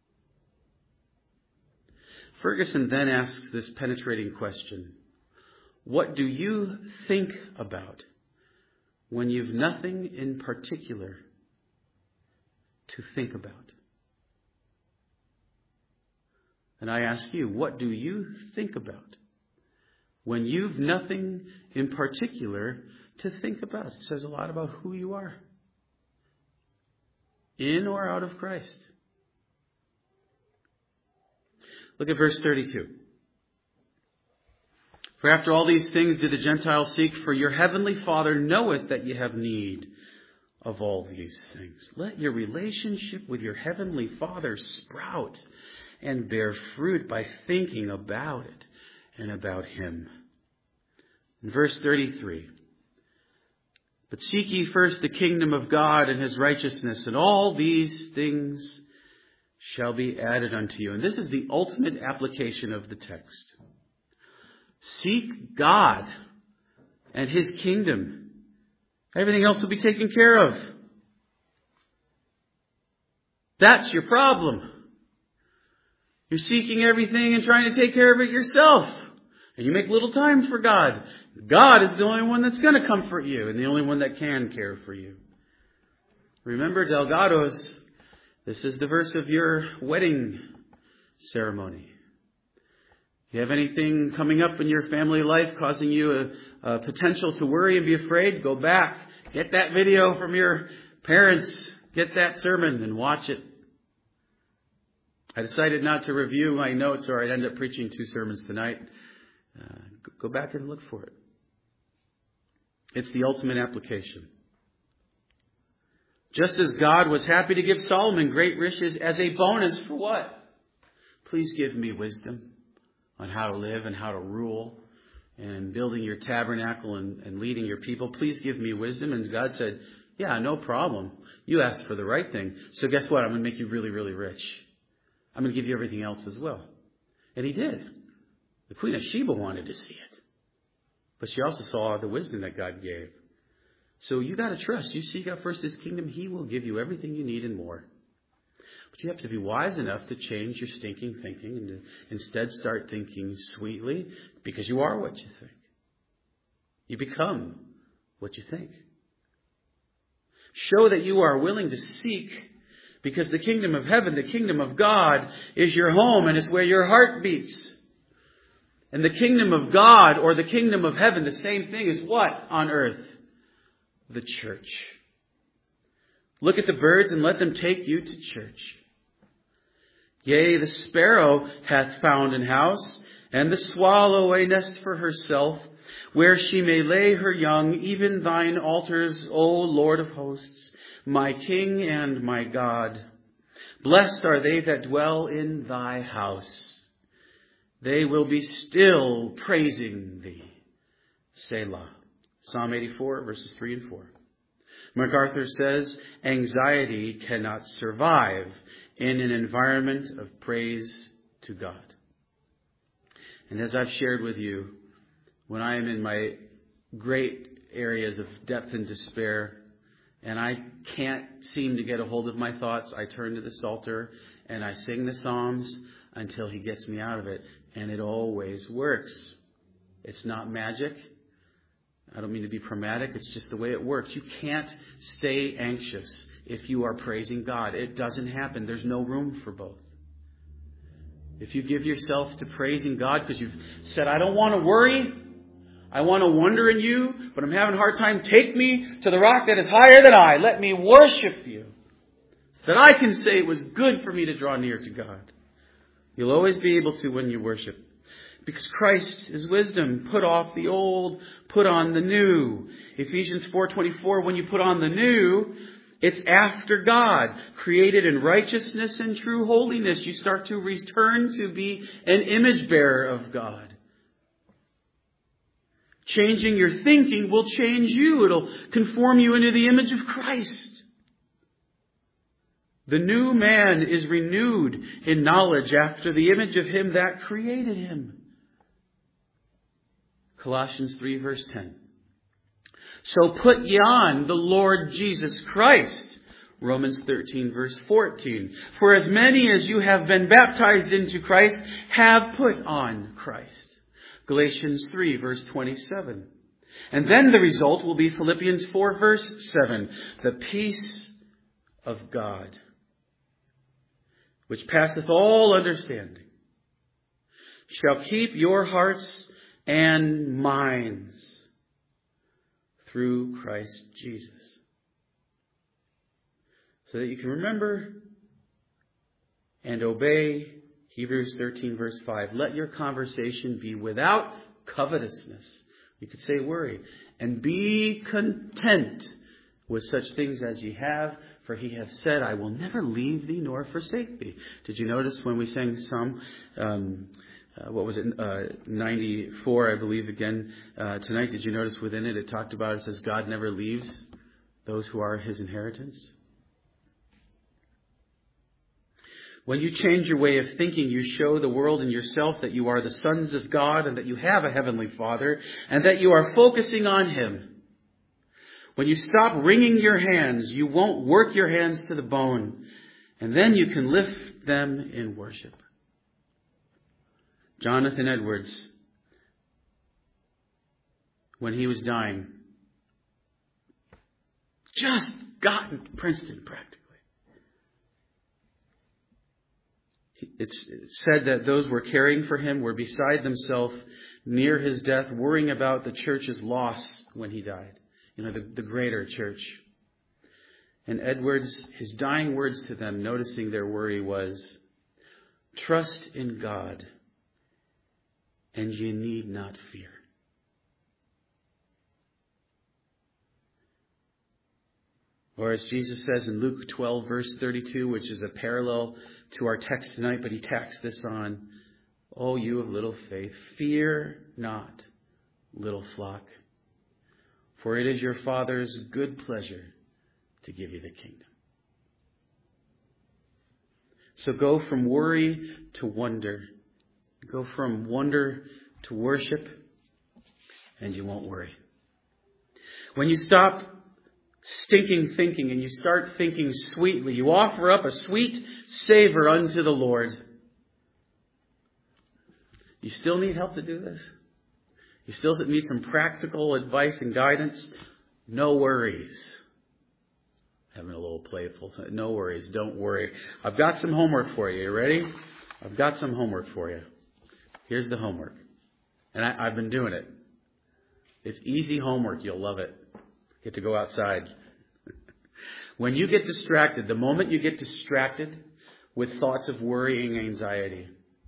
Ferguson then asks this penetrating question: what do you think about when you've nothing in particular to think about? And I ask you, what do you think about when you've nothing in particular to think about? It says a lot about who you are, in or out of Christ. Look at verse thirty-two. For after all these things did the Gentiles seek, for your heavenly Father knoweth that ye have need of all these things. Let your relationship with your heavenly Father sprout and bear fruit by thinking about it and about Him. In verse thirty-three, but seek ye first the kingdom of God and His righteousness, and all these things shall be added unto you. And this is the ultimate application of the text. Seek God and His kingdom. Everything else will be taken care of. That's your problem. You're seeking everything and trying to take care of it yourself. And you make little time for God. God is the only one that's going to comfort you and the only one that can care for you. Remember Delgado's, this is the verse of your wedding ceremony. If you have anything coming up in your family life causing you a, a potential to worry and be afraid, go back. Get that video from your parents. Get that sermon and watch it. I decided not to review my notes or I'd end up preaching two sermons tonight. Uh, go back and look for it. It's the ultimate application. Just as God was happy to give Solomon great riches as a bonus for what? Please give me wisdom on how to live and how to rule and building your tabernacle and, and leading your people. Please give me wisdom. And God said, yeah, no problem. You asked for the right thing. So guess what? I'm going to make you really, really rich. I'm going to give you everything else as well. And He did. The Queen of Sheba wanted to see it. But she also saw the wisdom that God gave. So you got to trust. You seek out first His kingdom. He will give you everything you need and more. But you have to be wise enough to change your stinking thinking and to instead start thinking sweetly, because you are what you think. You become what you think. Show that you are willing to seek, because the kingdom of heaven, the kingdom of God, is your home and it's where your heart beats. And the kingdom of God or the kingdom of heaven, the same thing is what on earth? The church. Look at the birds and let them take you to church. Yea, the sparrow hath found an house, and the swallow a nest for herself, where she may lay her young, even thine altars, O Lord of hosts, my King and my God. Blessed are they that dwell in thy house. They will be still praising thee. Selah. Psalm eighty-four, verses three and four. MacArthur says, anxiety cannot survive in an environment of praise to God. And as I've shared with you, when I am in my great areas of depth and despair, and I can't seem to get a hold of my thoughts, I turn to the Psalter and I sing the Psalms until He gets me out of it. And it always works. It's not magic. I don't mean to be dramatic. It's just the way it works. You can't stay anxious if you are praising God. It doesn't happen. There's no room for both. If you give yourself to praising God because you've said, I don't want to worry. I want to wonder in you, but I'm having a hard time. Take me to the rock that is higher than I. Let me worship you. That I can say it was good for me to draw near to God. You'll always be able to when you worship. Because Christ is wisdom. Put off the old, put on the new. Ephesians four twenty-four, when you put on the new, it's after God, created in righteousness and true holiness. You start to return to be an image bearer of God. Changing your thinking will change you. It'll conform you into the image of Christ. The new man is renewed in knowledge after the image of Him that created him. Colossians three verse ten. So put ye on the Lord Jesus Christ. Romans thirteen verse fourteen. For as many as you have been baptized into Christ have put on Christ. Galatians three verse twenty-seven. And then the result will be Philippians four verse seven. The peace of God, which passeth all understanding, shall keep your hearts and minds through Christ Jesus. So that you can remember and obey Hebrews thirteen verse five. Let your conversation be without covetousness. You could say worry. And be content with such things as ye have, for He hath said, I will never leave thee nor forsake thee. Did you notice when we sang Psalm, um, uh, what was it, uh, ninety-four, I believe, again uh, tonight? Did you notice within it, it talked about, it says, God never leaves those who are His inheritance? When you change your way of thinking, you show the world and yourself that you are the sons of God and that you have a heavenly Father and that you are focusing on Him. When you stop wringing your hands, you won't work your hands to the bone. And then you can lift them in worship. Jonathan Edwards, when he was dying, just gotten Princeton practically. It's said that those who were caring for him were beside themselves near his death, worrying about the church's loss when he died. You know, the, the greater church. And Edwards, his dying words to them, noticing their worry, was, trust in God, and ye need not fear. Or as Jesus says in Luke twelve, verse thirty-two, which is a parallel to our text tonight, but He tacks this on, O you of little faith, fear not, little flock, for it is your Father's good pleasure to give you the kingdom. So go from worry to wonder. Go from wonder to worship, and you won't worry. When you stop stinking thinking and you start thinking sweetly, you offer up a sweet savor unto the Lord. You still need help to do this? You still need some practical advice and guidance? No worries. Having a little playful time. No worries. Don't worry. I've got some homework for you. You ready? I've got some homework for you. Here's the homework. And I, I've been doing it. It's easy homework. You'll love it. You get to go outside. When you get distracted, the moment you get distracted with thoughts of worrying anxiety,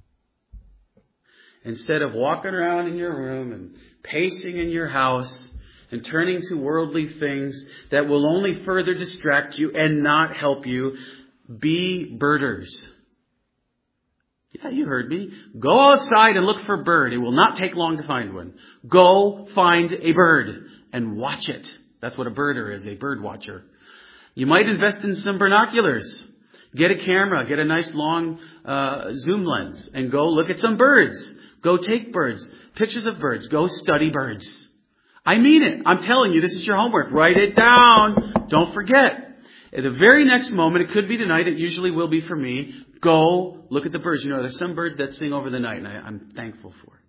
instead of walking around in your room and pacing in your house and turning to worldly things that will only further distract you and not help you, be birders. Yeah, you heard me. Go outside and look for a bird. It will not take long to find one. Go find a bird and watch it. That's what a birder is, a bird watcher. You might invest in some binoculars. Get a camera, get a nice long uh, zoom lens, and go look at some birds. Go take birds, pictures of birds. Go study birds. I mean it. I'm telling you, this is your homework. Write it down. Don't forget. At the very next moment, it could be tonight, it usually will be for me, go look at the birds. You know, there's some birds that sing over the night, and I, I'm thankful for it.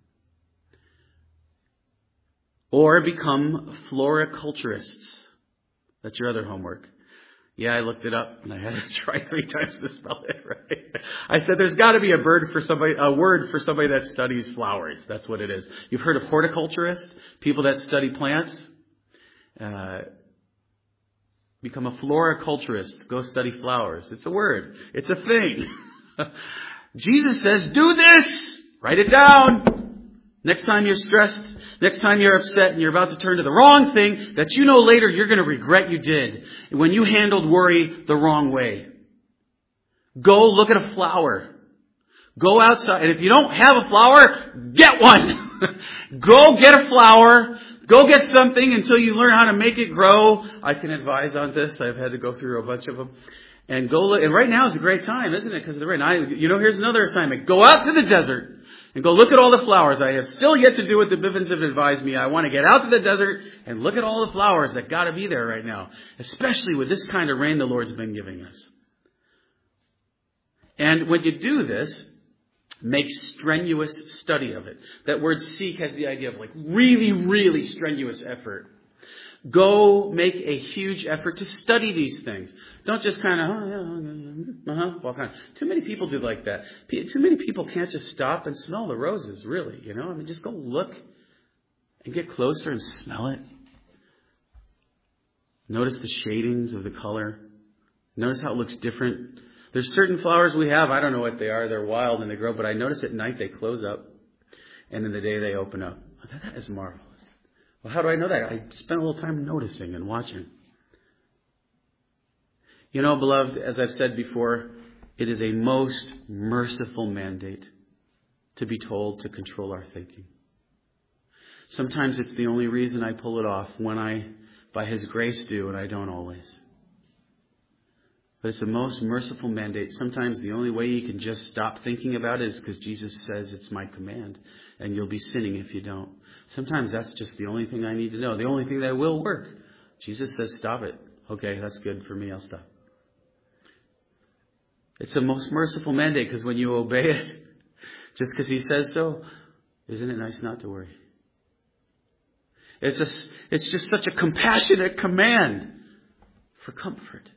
Or become floriculturists. That's your other homework. Yeah, I looked it up, and I had to try three times to spell it right. I said there's got to be a bird for somebody, a word for somebody that studies flowers. That's what it is. You've heard of horticulturists, people that study plants. Uh, become a floriculturist. Go study flowers. It's a word. It's a thing. Jesus says, do this. Write it down. Next time you're stressed, next time you're upset and you're about to turn to the wrong thing that you know later you're going to regret you did when you handled worry the wrong way. Go look at a flower. Go outside. And if you don't have a flower, get one. Go get a flower. Go get something until you learn how to make it grow. I can advise on this. I've had to go through a bunch of them. And go look. And right now is a great time, isn't it? Because of the rain. I, you know, here's another assignment. Go out to the desert and go look at all the flowers. I have still yet to do what the Bivens have advised me. I want to get out to the desert and look at all the flowers that got to be there right now. Especially with this kind of rain the Lord's been giving us. And when you do this, make strenuous study of it. That word seek has the idea of like really, really strenuous effort. Go make a huge effort to study these things. Don't just kind of, oh, yeah, uh-huh, well, kind of. Too many people do like that. Too many people can't just stop and smell the roses, really. You know, I mean, just go look and get closer and smell it. Notice the shadings of the color. Notice how it looks different. There's certain flowers we have, I don't know what they are, they're wild and they grow, but I notice at night they close up and in the day they open up. That is marvelous. Well, how do I know that? I spent a little time noticing and watching. You know, beloved, as I've said before, it is a most merciful mandate to be told to control our thinking. Sometimes it's the only reason I pull it off when I, by His grace, do, and I don't always. But it's the most merciful mandate. Sometimes the only way you can just stop thinking about it is because Jesus says it's my command. And you'll be sinning if you don't. Sometimes that's just the only thing I need to know. The only thing that will work. Jesus says stop it. Okay, that's good for me. I'll stop. It's a most merciful mandate because when you obey it, just because He says so, isn't it nice not to worry? It's just, it's just such a compassionate command for comfort.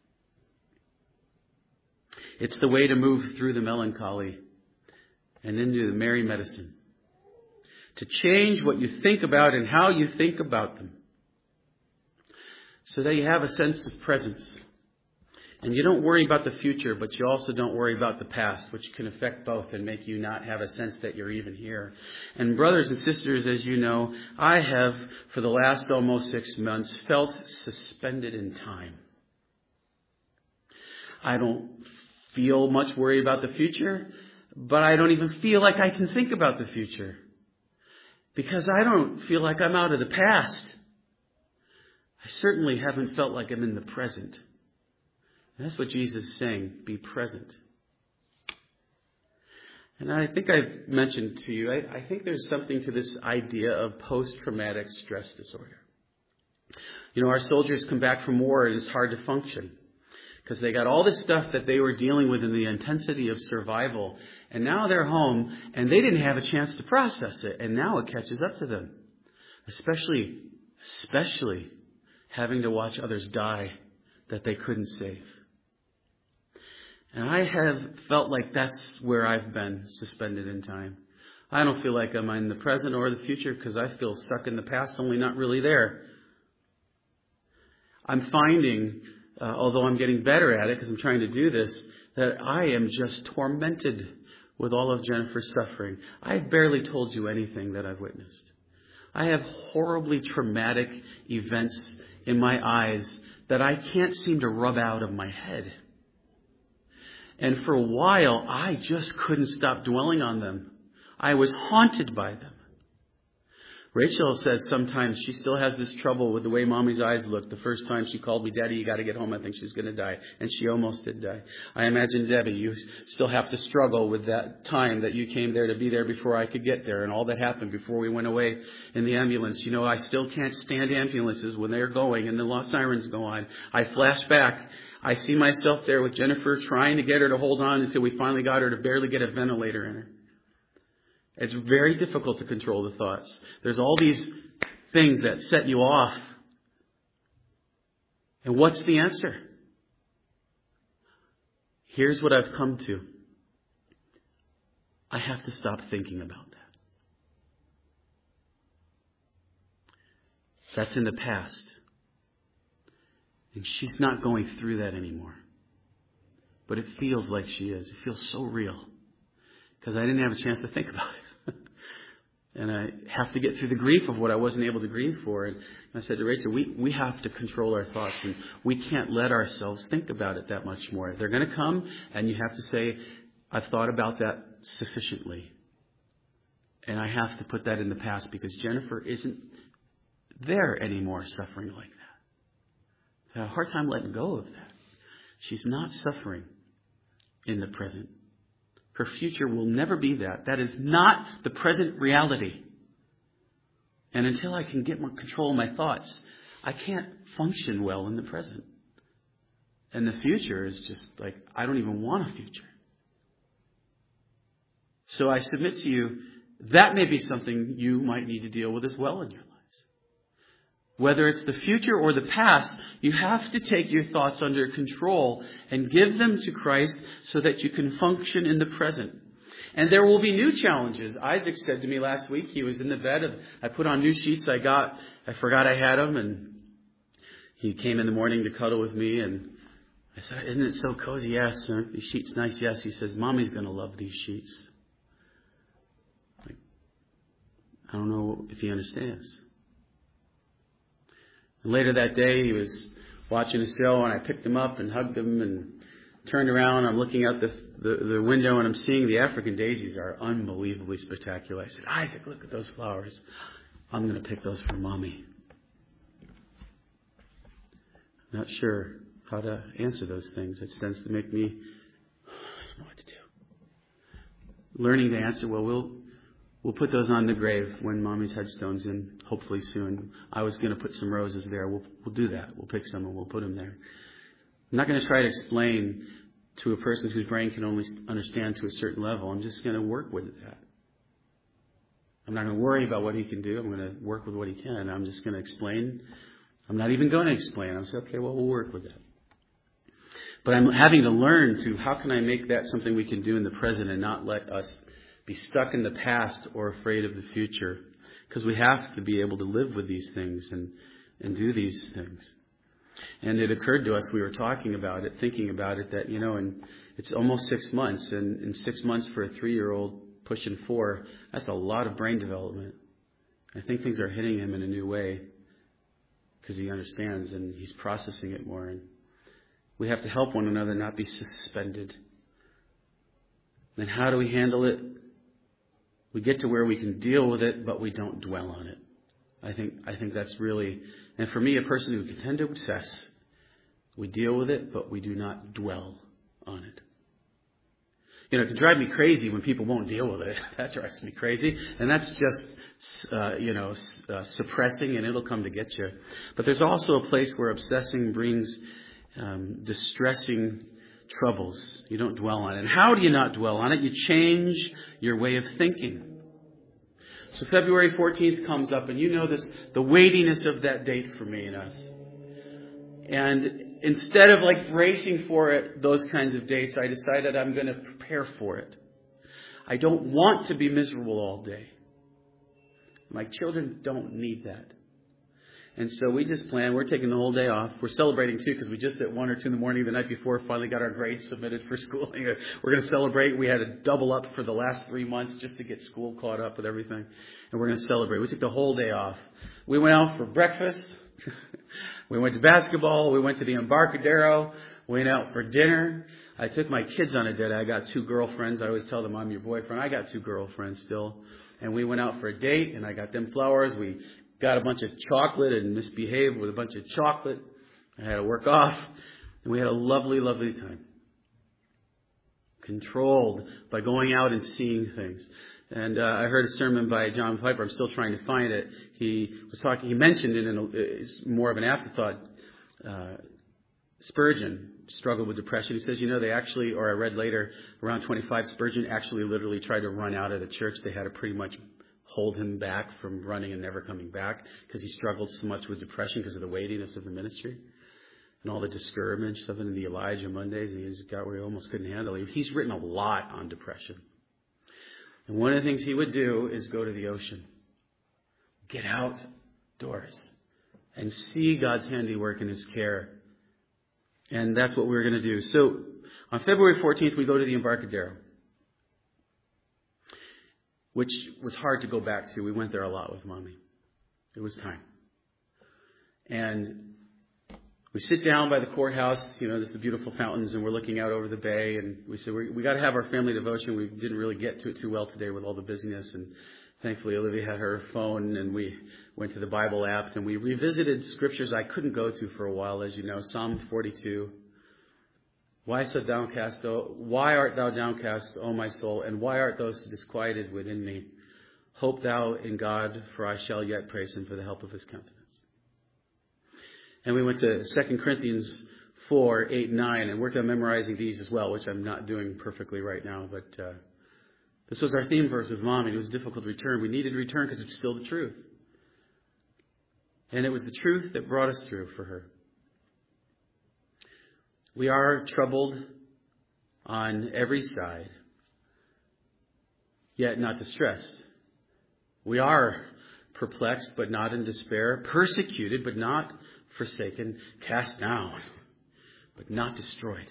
It's the way to move through the melancholy and into the merry medicine. To change what you think about and how you think about them. So that you have a sense of presence. And you don't worry about the future, but you also don't worry about the past, which can affect both and make you not have a sense that you're even here. And brothers and sisters, as you know, I have, for the last almost six months, felt suspended in time. I don't feel much worry about the future, but I don't even feel like I can think about the future. Because I don't feel like I'm out of the past. I certainly haven't felt like I'm in the present. And that's what Jesus is saying, be present. And I think I've mentioned to you, I, I think there's something to this idea of post-traumatic stress disorder. You know, our soldiers come back from war and it's hard to function. Because they got all this stuff that they were dealing with in the intensity of survival. And now they're home and they didn't have a chance to process it. And now it catches up to them. Especially, especially having to watch others die that they couldn't save. And I have felt like that's where I've been suspended in time. I don't feel like I'm in the present or the future because I feel stuck in the past, only not really there. I'm finding... Uh, although I'm getting better at it because I'm trying to do this, that I am just tormented with all of Jennifer's suffering. I've barely told you anything that I've witnessed. I have horribly traumatic events in my eyes that I can't seem to rub out of my head. And for a while, I just couldn't stop dwelling on them. I was haunted by them. Rachel says sometimes she still has this trouble with the way Mommy's eyes look. The first time she called me, Daddy, you got to get home. I think she's going to die. And she almost did die. I imagine, Debbie, you still have to struggle with that time that you came there to be there before I could get there and all that happened before we went away in the ambulance. You know, I still can't stand ambulances when they're going and the sirens go on. I flash back. I see myself there with Jennifer trying to get her to hold on until we finally got her to barely get a ventilator in her. It's very difficult to control the thoughts. There's all these things that set you off. And what's the answer? Here's what I've come to. I have to stop thinking about that. That's in the past. And she's not going through that anymore. But it feels like she is. It feels so real. Because I didn't have a chance to think about it. And I have to get through the grief of what I wasn't able to grieve for. And I said to Rachel, we, we have to control our thoughts. And we can't let ourselves think about it that much more. They're going to come, and you have to say, I've thought about that sufficiently. And I have to put that in the past because Jennifer isn't there anymore suffering like that. I have a hard time letting go of that. She's not suffering in the present. Her future will never be that. That is not the present reality. And until I can get more control of my thoughts, I can't function well in the present. And the future is just like, I don't even want a future. So I submit to you, that may be something you might need to deal with as well in your lives. Whether it's the future or the past, you have to take your thoughts under control and give them to Christ so that you can function in the present. And there will be new challenges. Isaac said to me last week, he was in the bed, of, I put on new sheets I got, I forgot I had them, and he came in the morning to cuddle with me, and I said, isn't it so cozy? Yes. Aren't these sheets nice? Yes. He says, Mommy's going to love these sheets. Like, I don't know if he understands. And later that day, he was watching a show, and I picked him up and hugged him and turned around. I'm looking out the, the, the window, and I'm seeing the African daisies are unbelievably spectacular. I said, Isaac, look at those flowers. I'm going to pick those for Mommy. Not sure how to answer those things. It tends to make me, I don't know what to do. Learning to answer, well, we'll We'll put those on the grave when Mommy's headstone's in, hopefully soon. I was going to put some roses there. We'll, we'll do that. We'll pick some and we'll put them there. I'm not going to try to explain to a person whose brain can only understand to a certain level. I'm just going to work with that. I'm not going to worry about what he can do. I'm going to work with what he can. I'm just going to explain. I'm not even going to explain. I'm going to say, okay, well, we'll work with that. But I'm having to learn to, how can I make that something we can do in the present and not let us be stuck in the past or afraid of the future, because we have to be able to live with these things and, and do these things. And it occurred to us, we were talking about it, thinking about it, that, you know, and it's almost six months, and in six months for a three-year-old pushing four, that's a lot of brain development. I think things are hitting him in a new way because he understands and he's processing it more. And we have to help one another not be suspended. Then how do we handle it? We get to where we can deal with it, but we don't dwell on it. I think I think that's really, and for me, a person who can tend to obsess, we deal with it, but we do not dwell on it. You know, it can drive me crazy when people won't deal with it. That drives me crazy. And that's just, uh, you know, uh, suppressing, and it'll come to get you. But there's also a place where obsessing brings um, distressing troubles. You don't dwell on it. And how do you not dwell on it? You change your way of thinking. So February fourteenth comes up, and you know this, the weightiness of that date for me and us. And instead of like bracing for it, those kinds of dates, I decided I'm going to prepare for it. I don't want to be miserable all day. My children don't need that. And so we just planned, we're taking the whole day off. We're celebrating too, because we just at one or two in the morning the night before finally got our grades submitted for school. We're going to celebrate. We had to double up for the last three months just to get school caught up with everything. And we're going to celebrate. We took the whole day off. We went out for breakfast. We went to basketball. We went to the Embarcadero. We went out for dinner. I took my kids on a date. I got two girlfriends. I always tell them I'm your boyfriend. I got two girlfriends still. And we went out for a date, and I got them flowers. We got a bunch of chocolate and misbehaved with a bunch of chocolate. I had to work off. And we had a lovely, lovely time. Controlled by going out and seeing things. And uh, I heard a sermon by John Piper. I'm still trying to find it. He was talking, he mentioned it in a, it's more of an afterthought. Uh, Spurgeon struggled with depression. He says, you know, they actually, or I read later, around twenty-five, Spurgeon actually literally tried to run out of the church. They had to pretty much hold him back from running and never coming back because he struggled so much with depression because of the weightiness of the ministry and all the discouragement stuff in the Elijah Mondays. And he just got where he almost couldn't handle it. He's written a lot on depression. And one of the things he would do is go to the ocean. Get outdoors and see God's handiwork and His care. And that's what we're going to do. So on February fourteenth, we go to the Embarcadero, which was hard to go back to. We went there a lot with Mommy. It was time. And we sit down by the courthouse. You know, there's the beautiful fountains, and we're looking out over the bay. And we said, we, we got to have our family devotion. We didn't really get to it too well today with all the busyness. And thankfully, Olivia had her phone, and we went to the Bible app, and we revisited scriptures I couldn't go to for a while, as you know. Psalm forty-two. Why so downcast, O, why art thou downcast, O my soul, and why art thou disquieted within me? Hope thou in God, for I shall yet praise Him for the help of His countenance. And we went to Second Corinthians four, eight, nine, and worked on memorizing these as well, which I'm not doing perfectly right now, but uh, this was our theme verse with Mom, and it was difficult to return. We needed to return because it's still the truth. And it was the truth that brought us through for her. We are troubled on every side, yet not distressed. We are perplexed, but not in despair. Persecuted, but not forsaken. Cast down, but not destroyed.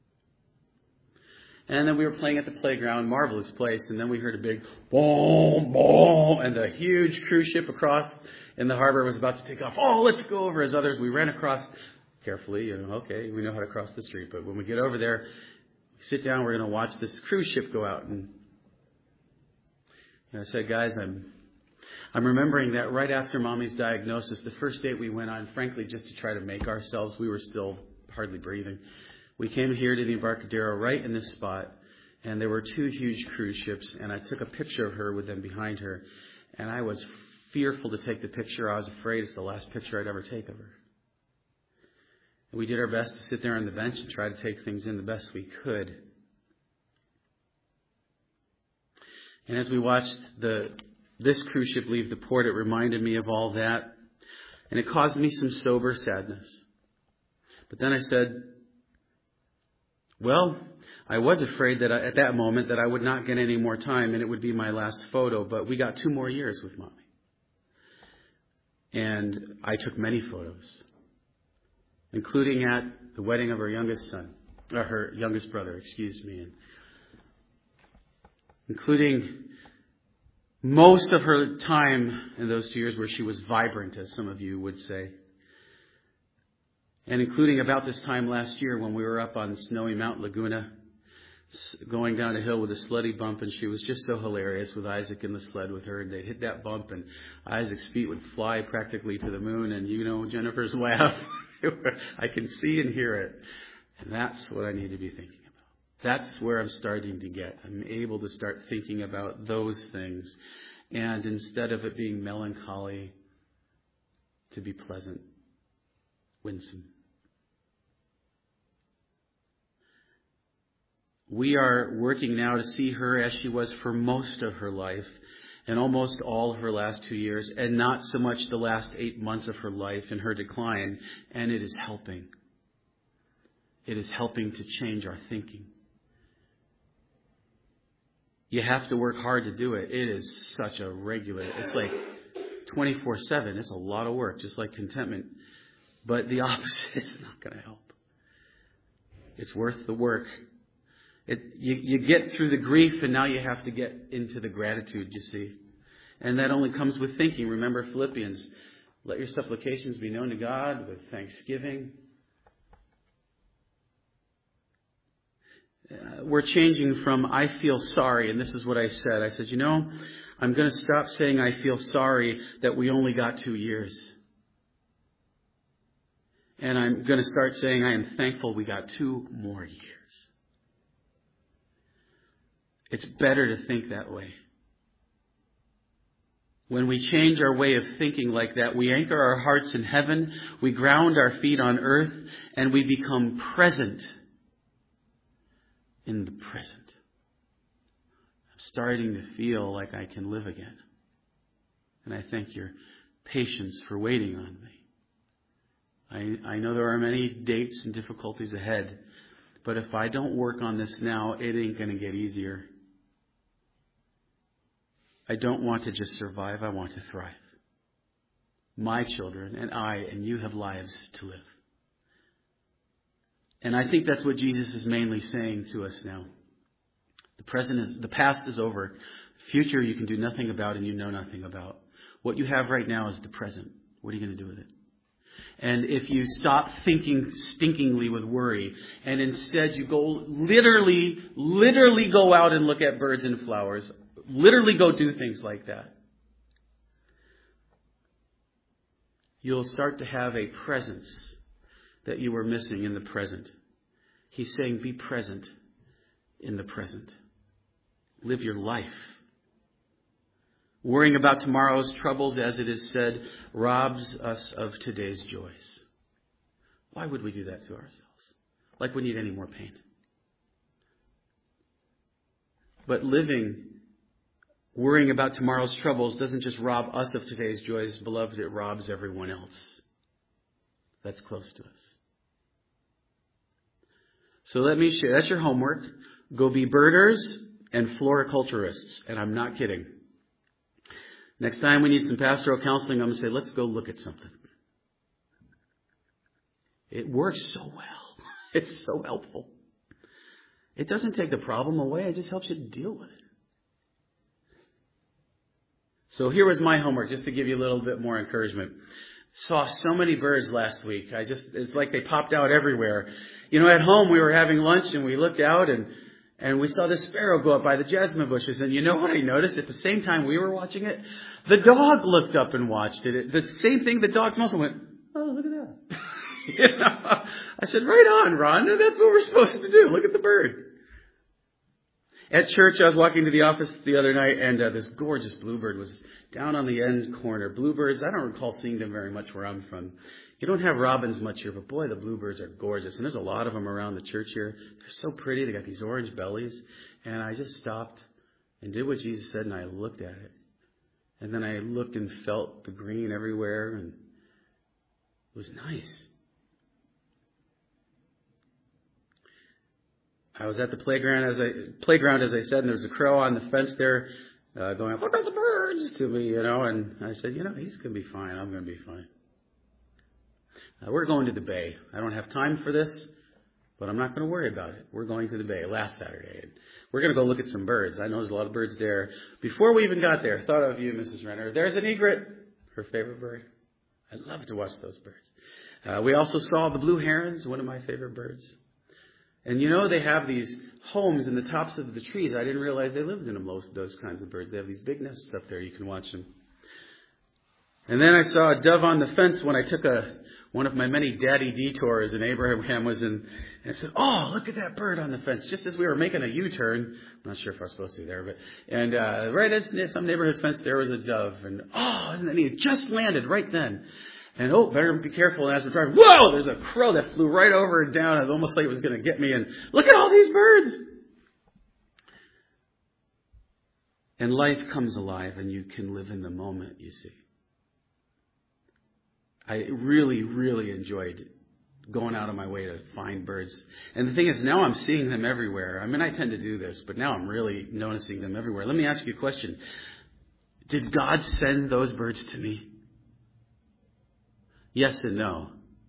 And then we were playing at the playground, marvelous place, and then we heard a big boom, boom, and a huge cruise ship across in the harbor was about to take off. Oh, let's go over. As others, we ran across carefully, you know, okay, we know how to cross the street, but when we get over there, we sit down, we're going to watch this cruise ship go out. And, and I said, guys, I'm I'm remembering that right after Mommy's diagnosis, the first date we went on, frankly, just to try to make ourselves, we were still hardly breathing. We came here to the Embarcadero right in this spot, and there were two huge cruise ships, and I took a picture of her with them behind her, and I was fearful to take the picture. I was afraid it's the last picture I'd ever take of her. And we did our best to sit there on the bench and try to take things in the best we could. And as we watched the this cruise ship leave the port, it reminded me of all that, and it caused me some sober sadness. But then I said, well, I was afraid that I, at that moment that I would not get any more time and it would be my last photo, but we got two more years with Mommy. And I took many photos, including at the wedding of her youngest son, or her youngest brother, excuse me, and including most of her time in those two years where she was vibrant, as some of you would say. And including about this time last year when we were up on snowy Mount Laguna, going down a hill with a slutty bump, and she was just so hilarious with Isaac in the sled with her, and they'd hit that bump, and Isaac's feet would fly practically to the moon, and you know Jennifer's laugh. I can see and hear it. And that's what I need to be thinking about. That's where I'm starting to get. I'm able to start thinking about those things. And instead of it being melancholy, to be pleasant, winsome. We are working now to see her as she was for most of her life and almost all of her last two years, and not so much the last eight months of her life in her decline. And it is helping. It is helping to change our thinking. You have to work hard to do it. It is such a regular, it's like twenty-four seven. It's a lot of work, just like contentment. But the opposite is not going to help. It's worth the work. It, you, you get through the grief, and now you have to get into the gratitude, you see. And that only comes with thinking. Remember Philippians, let your supplications be known to God with thanksgiving. Uh, we're changing from I feel sorry, and this is what I said. I said, you know, I'm going to stop saying I feel sorry that we only got two years. And I'm going to start saying I am thankful we got two more years. It's better to think that way. When we change our way of thinking like that, we anchor our hearts in heaven, we ground our feet on earth, and we become present in the present. I'm starting to feel like I can live again. And I thank your patience for waiting on me. I, I know there are many dates and difficulties ahead, but if I don't work on this now, it ain't going to get easier. I don't want to just survive, I want to thrive. My children and I and you have lives to live. And I think that's what Jesus is mainly saying to us now. The present is, the past is over. The future you can do nothing about and you know nothing about. What you have right now is the present. What are you going to do with it? And if you stop thinking stinkingly with worry and instead you go literally, literally go out and look at birds and flowers, literally go do things like that, you'll start to have a presence that you were missing in the present. He's saying be present in the present. Live your life. Worrying about tomorrow's troubles, as it is said, robs us of today's joys. Why would we do that to ourselves? Like we need any more pain. But living, worrying about tomorrow's troubles doesn't just rob us of today's joys, beloved, it robs everyone else that's close to us. So let me share. That's your homework. Go be birders and floriculturists. And I'm not kidding. Next time we need some pastoral counseling, I'm going to say, let's go look at something. It works so well. It's so helpful. It doesn't take the problem away. It just helps you deal with it. So here was my homework, just to give you a little bit more encouragement. Saw so many birds last week. I just, it's like they popped out everywhere. You know, at home we were having lunch and we looked out and, and we saw the sparrow go up by the jasmine bushes. And you know what I noticed? At the same time we were watching it, the dog looked up and watched it. The same thing, the dog also went, oh, look at that. You know, I said, right on, Ron. That's what we're supposed to do. Look at the bird. At church, I was walking to the office the other night, and uh, this gorgeous bluebird was down on the end corner. Bluebirds, I don't recall seeing them very much where I'm from. You don't have robins much here, but boy, the bluebirds are gorgeous. And there's a lot of them around the church here. They're so pretty. They got these orange bellies. And I just stopped and did what Jesus said, and I looked at it. And then I looked and felt the green everywhere, and it was nice. I was at the playground as I playground as I said, and there was a crow on the fence there, uh, going, "Look at the birds!" to me, you know. And I said, "You know, he's going to be fine. I'm going to be fine." Uh, we're going to the Bay. I don't have time for this, but I'm not going to worry about it. We're going to the Bay last Saturday, and we're going to go look at some birds. I know there's a lot of birds there. Before we even got there, thought of you, Missus Renner. There's an egret, her favorite bird. I love to watch those birds. Uh, we also saw the blue herons, one of my favorite birds. And you know, they have these homes in the tops of the trees. I didn't realize they lived in them, most those kinds of birds. They have these big nests up there. You can watch them. And then I saw a dove on the fence when I took a one of my many daddy detours, and Abraham was in. And I said, "Oh, look at that bird on the fence!" Just as we were making a U-turn. I'm not sure if I was supposed to there, but and uh, right at some neighborhood fence there was a dove, and oh, isn't that neat? It just landed right then. And oh, better be careful. And as we're driving, whoa, there's a crow that flew right over and down. It was almost like it was going to get me. And look at all these birds. And life comes alive and you can live in the moment, you see. I really, really enjoyed going out of my way to find birds. And the thing is, now I'm seeing them everywhere. I mean, I tend to do this, but now I'm really noticing them everywhere. Let me ask you a question. Did God send those birds to me? Yes and no.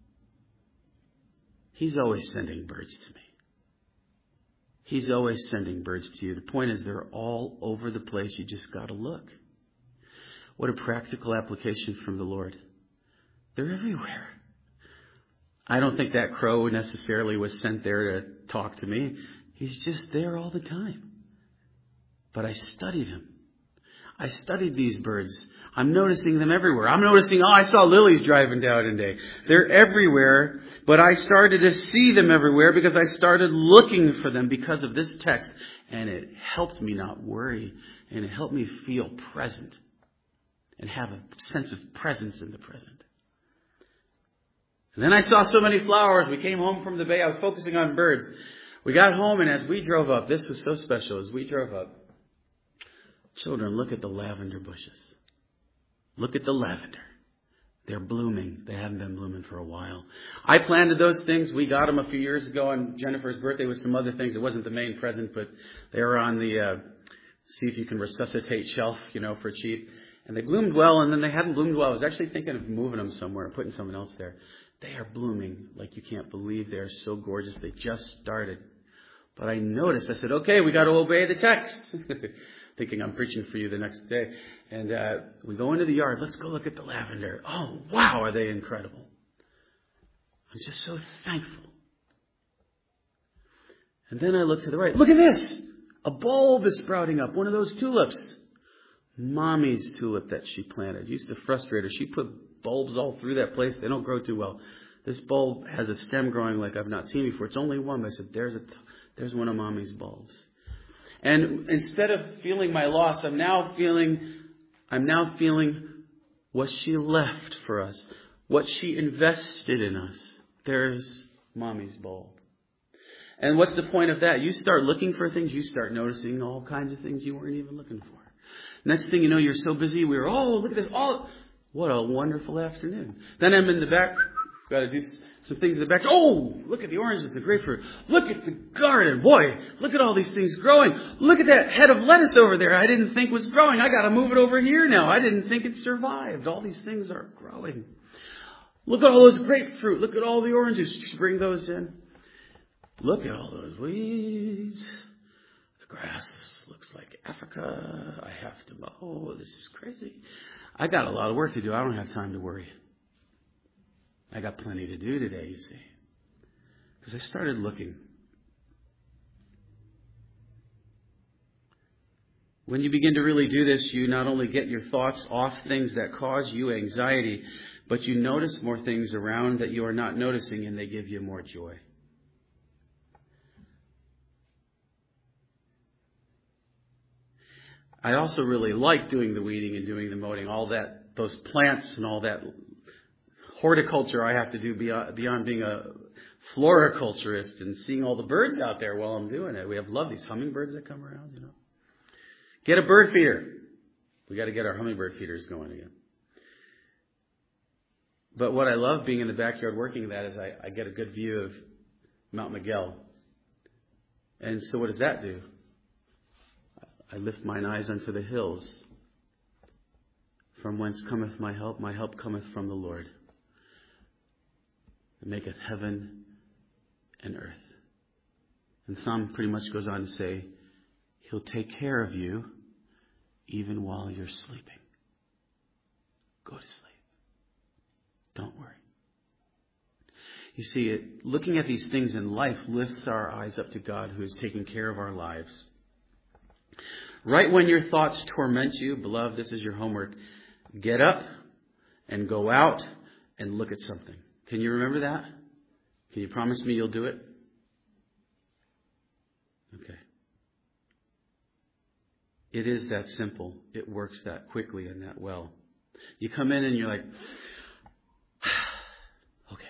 He's always sending birds to me. He's always sending birds to you. The point is, they're all over the place. You just got to look. What a practical application from the Lord. They're everywhere. I don't think that crow necessarily was sent there to talk to me. He's just there all the time. But I studied him. I studied these birds. I'm noticing them everywhere. I'm noticing, oh, I saw lilies driving down today. They're everywhere, but I started to see them everywhere because I started looking for them because of this text. And it helped me not worry, and it helped me feel present and have a sense of presence in the present. And then I saw so many flowers. We came home from the bay. I was focusing on birds. We got home, and as we drove up, this was so special. As we drove up, children, look at the lavender bushes. Look at the lavender. They're blooming. They haven't been blooming for a while. I planted those things. We got them a few years ago on Jennifer's birthday with some other things. It wasn't the main present, but they were on the uh, see if you can resuscitate shelf, you know, for cheap. And they bloomed well, and then they hadn't bloomed well. I was actually thinking of moving them somewhere and putting someone else there. They are blooming like you can't believe. They are so gorgeous. They just started. But I noticed, I said, okay, we got to obey the text. Thinking I'm preaching for you the next day. And uh, we go into the yard. Let's go look at the lavender. Oh, wow, are they incredible. I'm just so thankful. And then I look to the right. Look at this. A bulb is sprouting up. One of those tulips. Mommy's tulip that she planted. Used to frustrate her. She put bulbs all through that place. They don't grow too well. This bulb has a stem growing like I've not seen before. It's only one. But I said, there's a, there's one of Mommy's bulbs. And instead of feeling my loss, I'm now feeling, I'm now feeling what she left for us, what she invested in us. There's Mommy's bulb. And what's the point of that? You start looking for things, you start noticing all kinds of things you weren't even looking for. Next thing you know, you're so busy. We were, oh, look at this. Oh, what a wonderful afternoon. Then I'm in the back. Got to do some things in the back. Oh, look at the oranges, the grapefruit. Look at the garden. Boy, look at all these things growing. Look at that head of lettuce over there I didn't think was growing. I got to move it over here now. I didn't think it survived. All these things are growing. Look at all those grapefruit. Look at all the oranges. Bring those in. Look at all those weeds. The grass looks like Africa. I have to mow. This is crazy. I got a lot of work to do. I don't have time to worry. I got plenty to do today, you see. Because I started looking. When you begin to really do this, you not only get your thoughts off things that cause you anxiety, but you notice more things around that you are not noticing, and they give you more joy. I also really like doing the weeding and doing the mowing, all that, those plants and all that horticulture I have to do beyond, beyond being a floriculturist and seeing all the birds out there while I'm doing it. We have love these hummingbirds that come around, you know. Get a bird feeder. We got to get our hummingbird feeders going again. But what I love being in the backyard working that is I, I get a good view of Mount Miguel. And so what does that do? I lift mine eyes unto the hills. From whence cometh my help? My help cometh from the Lord. That maketh heaven and earth. And Psalm pretty much goes on to say, He'll take care of you even while you're sleeping. Go to sleep. Don't worry. You see, it, looking at these things in life lifts our eyes up to God who is taking care of our lives. Right when your thoughts torment you, beloved, this is your homework. Get up and go out and look at something. Can you remember that? Can you promise me you'll do it? Okay. It is that simple. It works that quickly and that well. You come in and you're like, okay.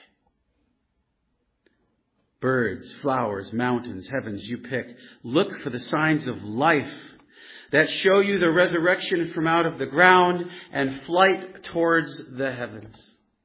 Birds, flowers, mountains, heavens, you pick. Look for the signs of life that show you the resurrection from out of the ground and flight towards the heavens.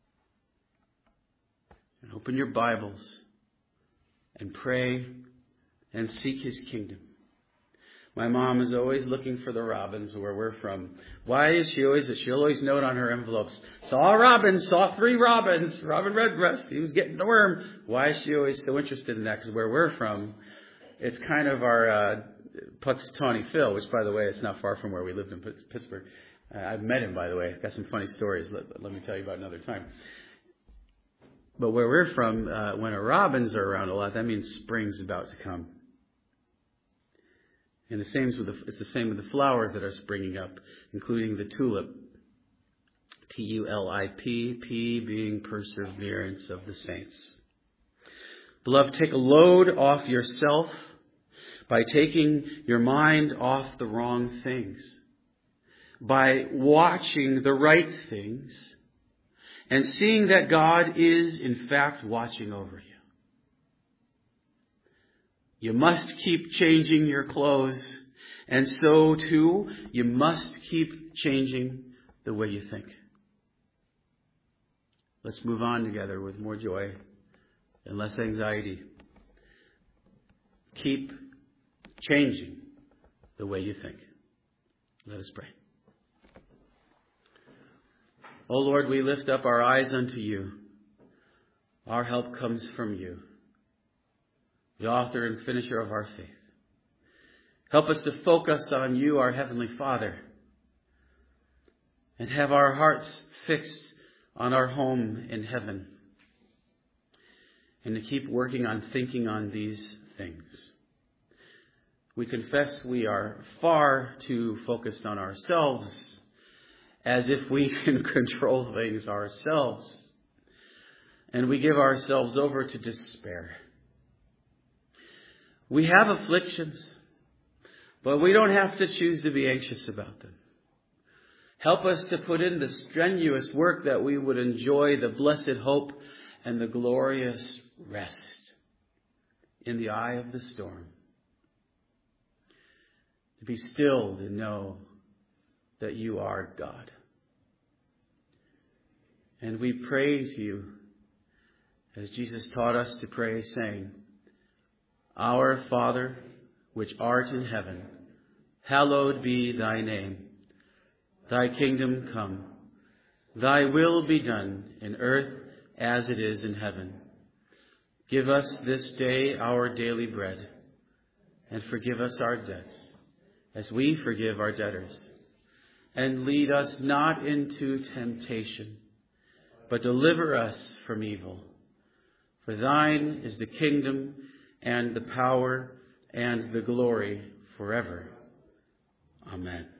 And open your Bibles and pray and seek His kingdom. My mom is always looking for the robins where we're from. Why is she always, she'll always note on her envelopes, saw a robin, saw three robins, Robin Redbreast, he was getting the worm. Why is she always so interested in that? Because where we're from, it's kind of our uh, Punxsutawney Phil, which, by the way, is not far from where we lived in Pittsburgh. Uh, I've met him, by the way. Got some funny stories. Let, let me tell you about another time. But where we're from, uh, when a robins are around a lot, that means spring's about to come. And the same with the, it's the same with the flowers that are springing up, including the tulip. T U L I P, P being perseverance of the saints. Beloved, take a load off yourself by taking your mind off the wrong things, by watching the right things, and seeing that God is, in fact, watching over you. You must keep changing your clothes, and so, too, you must keep changing the way you think. Let's move on together with more joy and less anxiety. Keep changing the way you think. Let us pray. O Lord, we lift up our eyes unto you. Our help comes from you, the author and finisher of our faith. Help us to focus on you, our Heavenly Father, and have our hearts fixed on our home in heaven, and to keep working on thinking on these things. We confess we are far too focused on ourselves, as if we can control things ourselves, and we give ourselves over to despair. We have afflictions, but we don't have to choose to be anxious about them. Help us to put in the strenuous work that we would enjoy the blessed hope and the glorious rest in the eye of the storm. To be still to know that you are God. And we pray to you as Jesus taught us to pray, saying, Our Father, which art in heaven, hallowed be thy name. Thy kingdom come, thy will be done in earth as it is in heaven. Give us this day our daily bread, and forgive us our debts, as we forgive our debtors. And lead us not into temptation, but deliver us from evil. For thine is the kingdom and the power and the glory forever. Amen.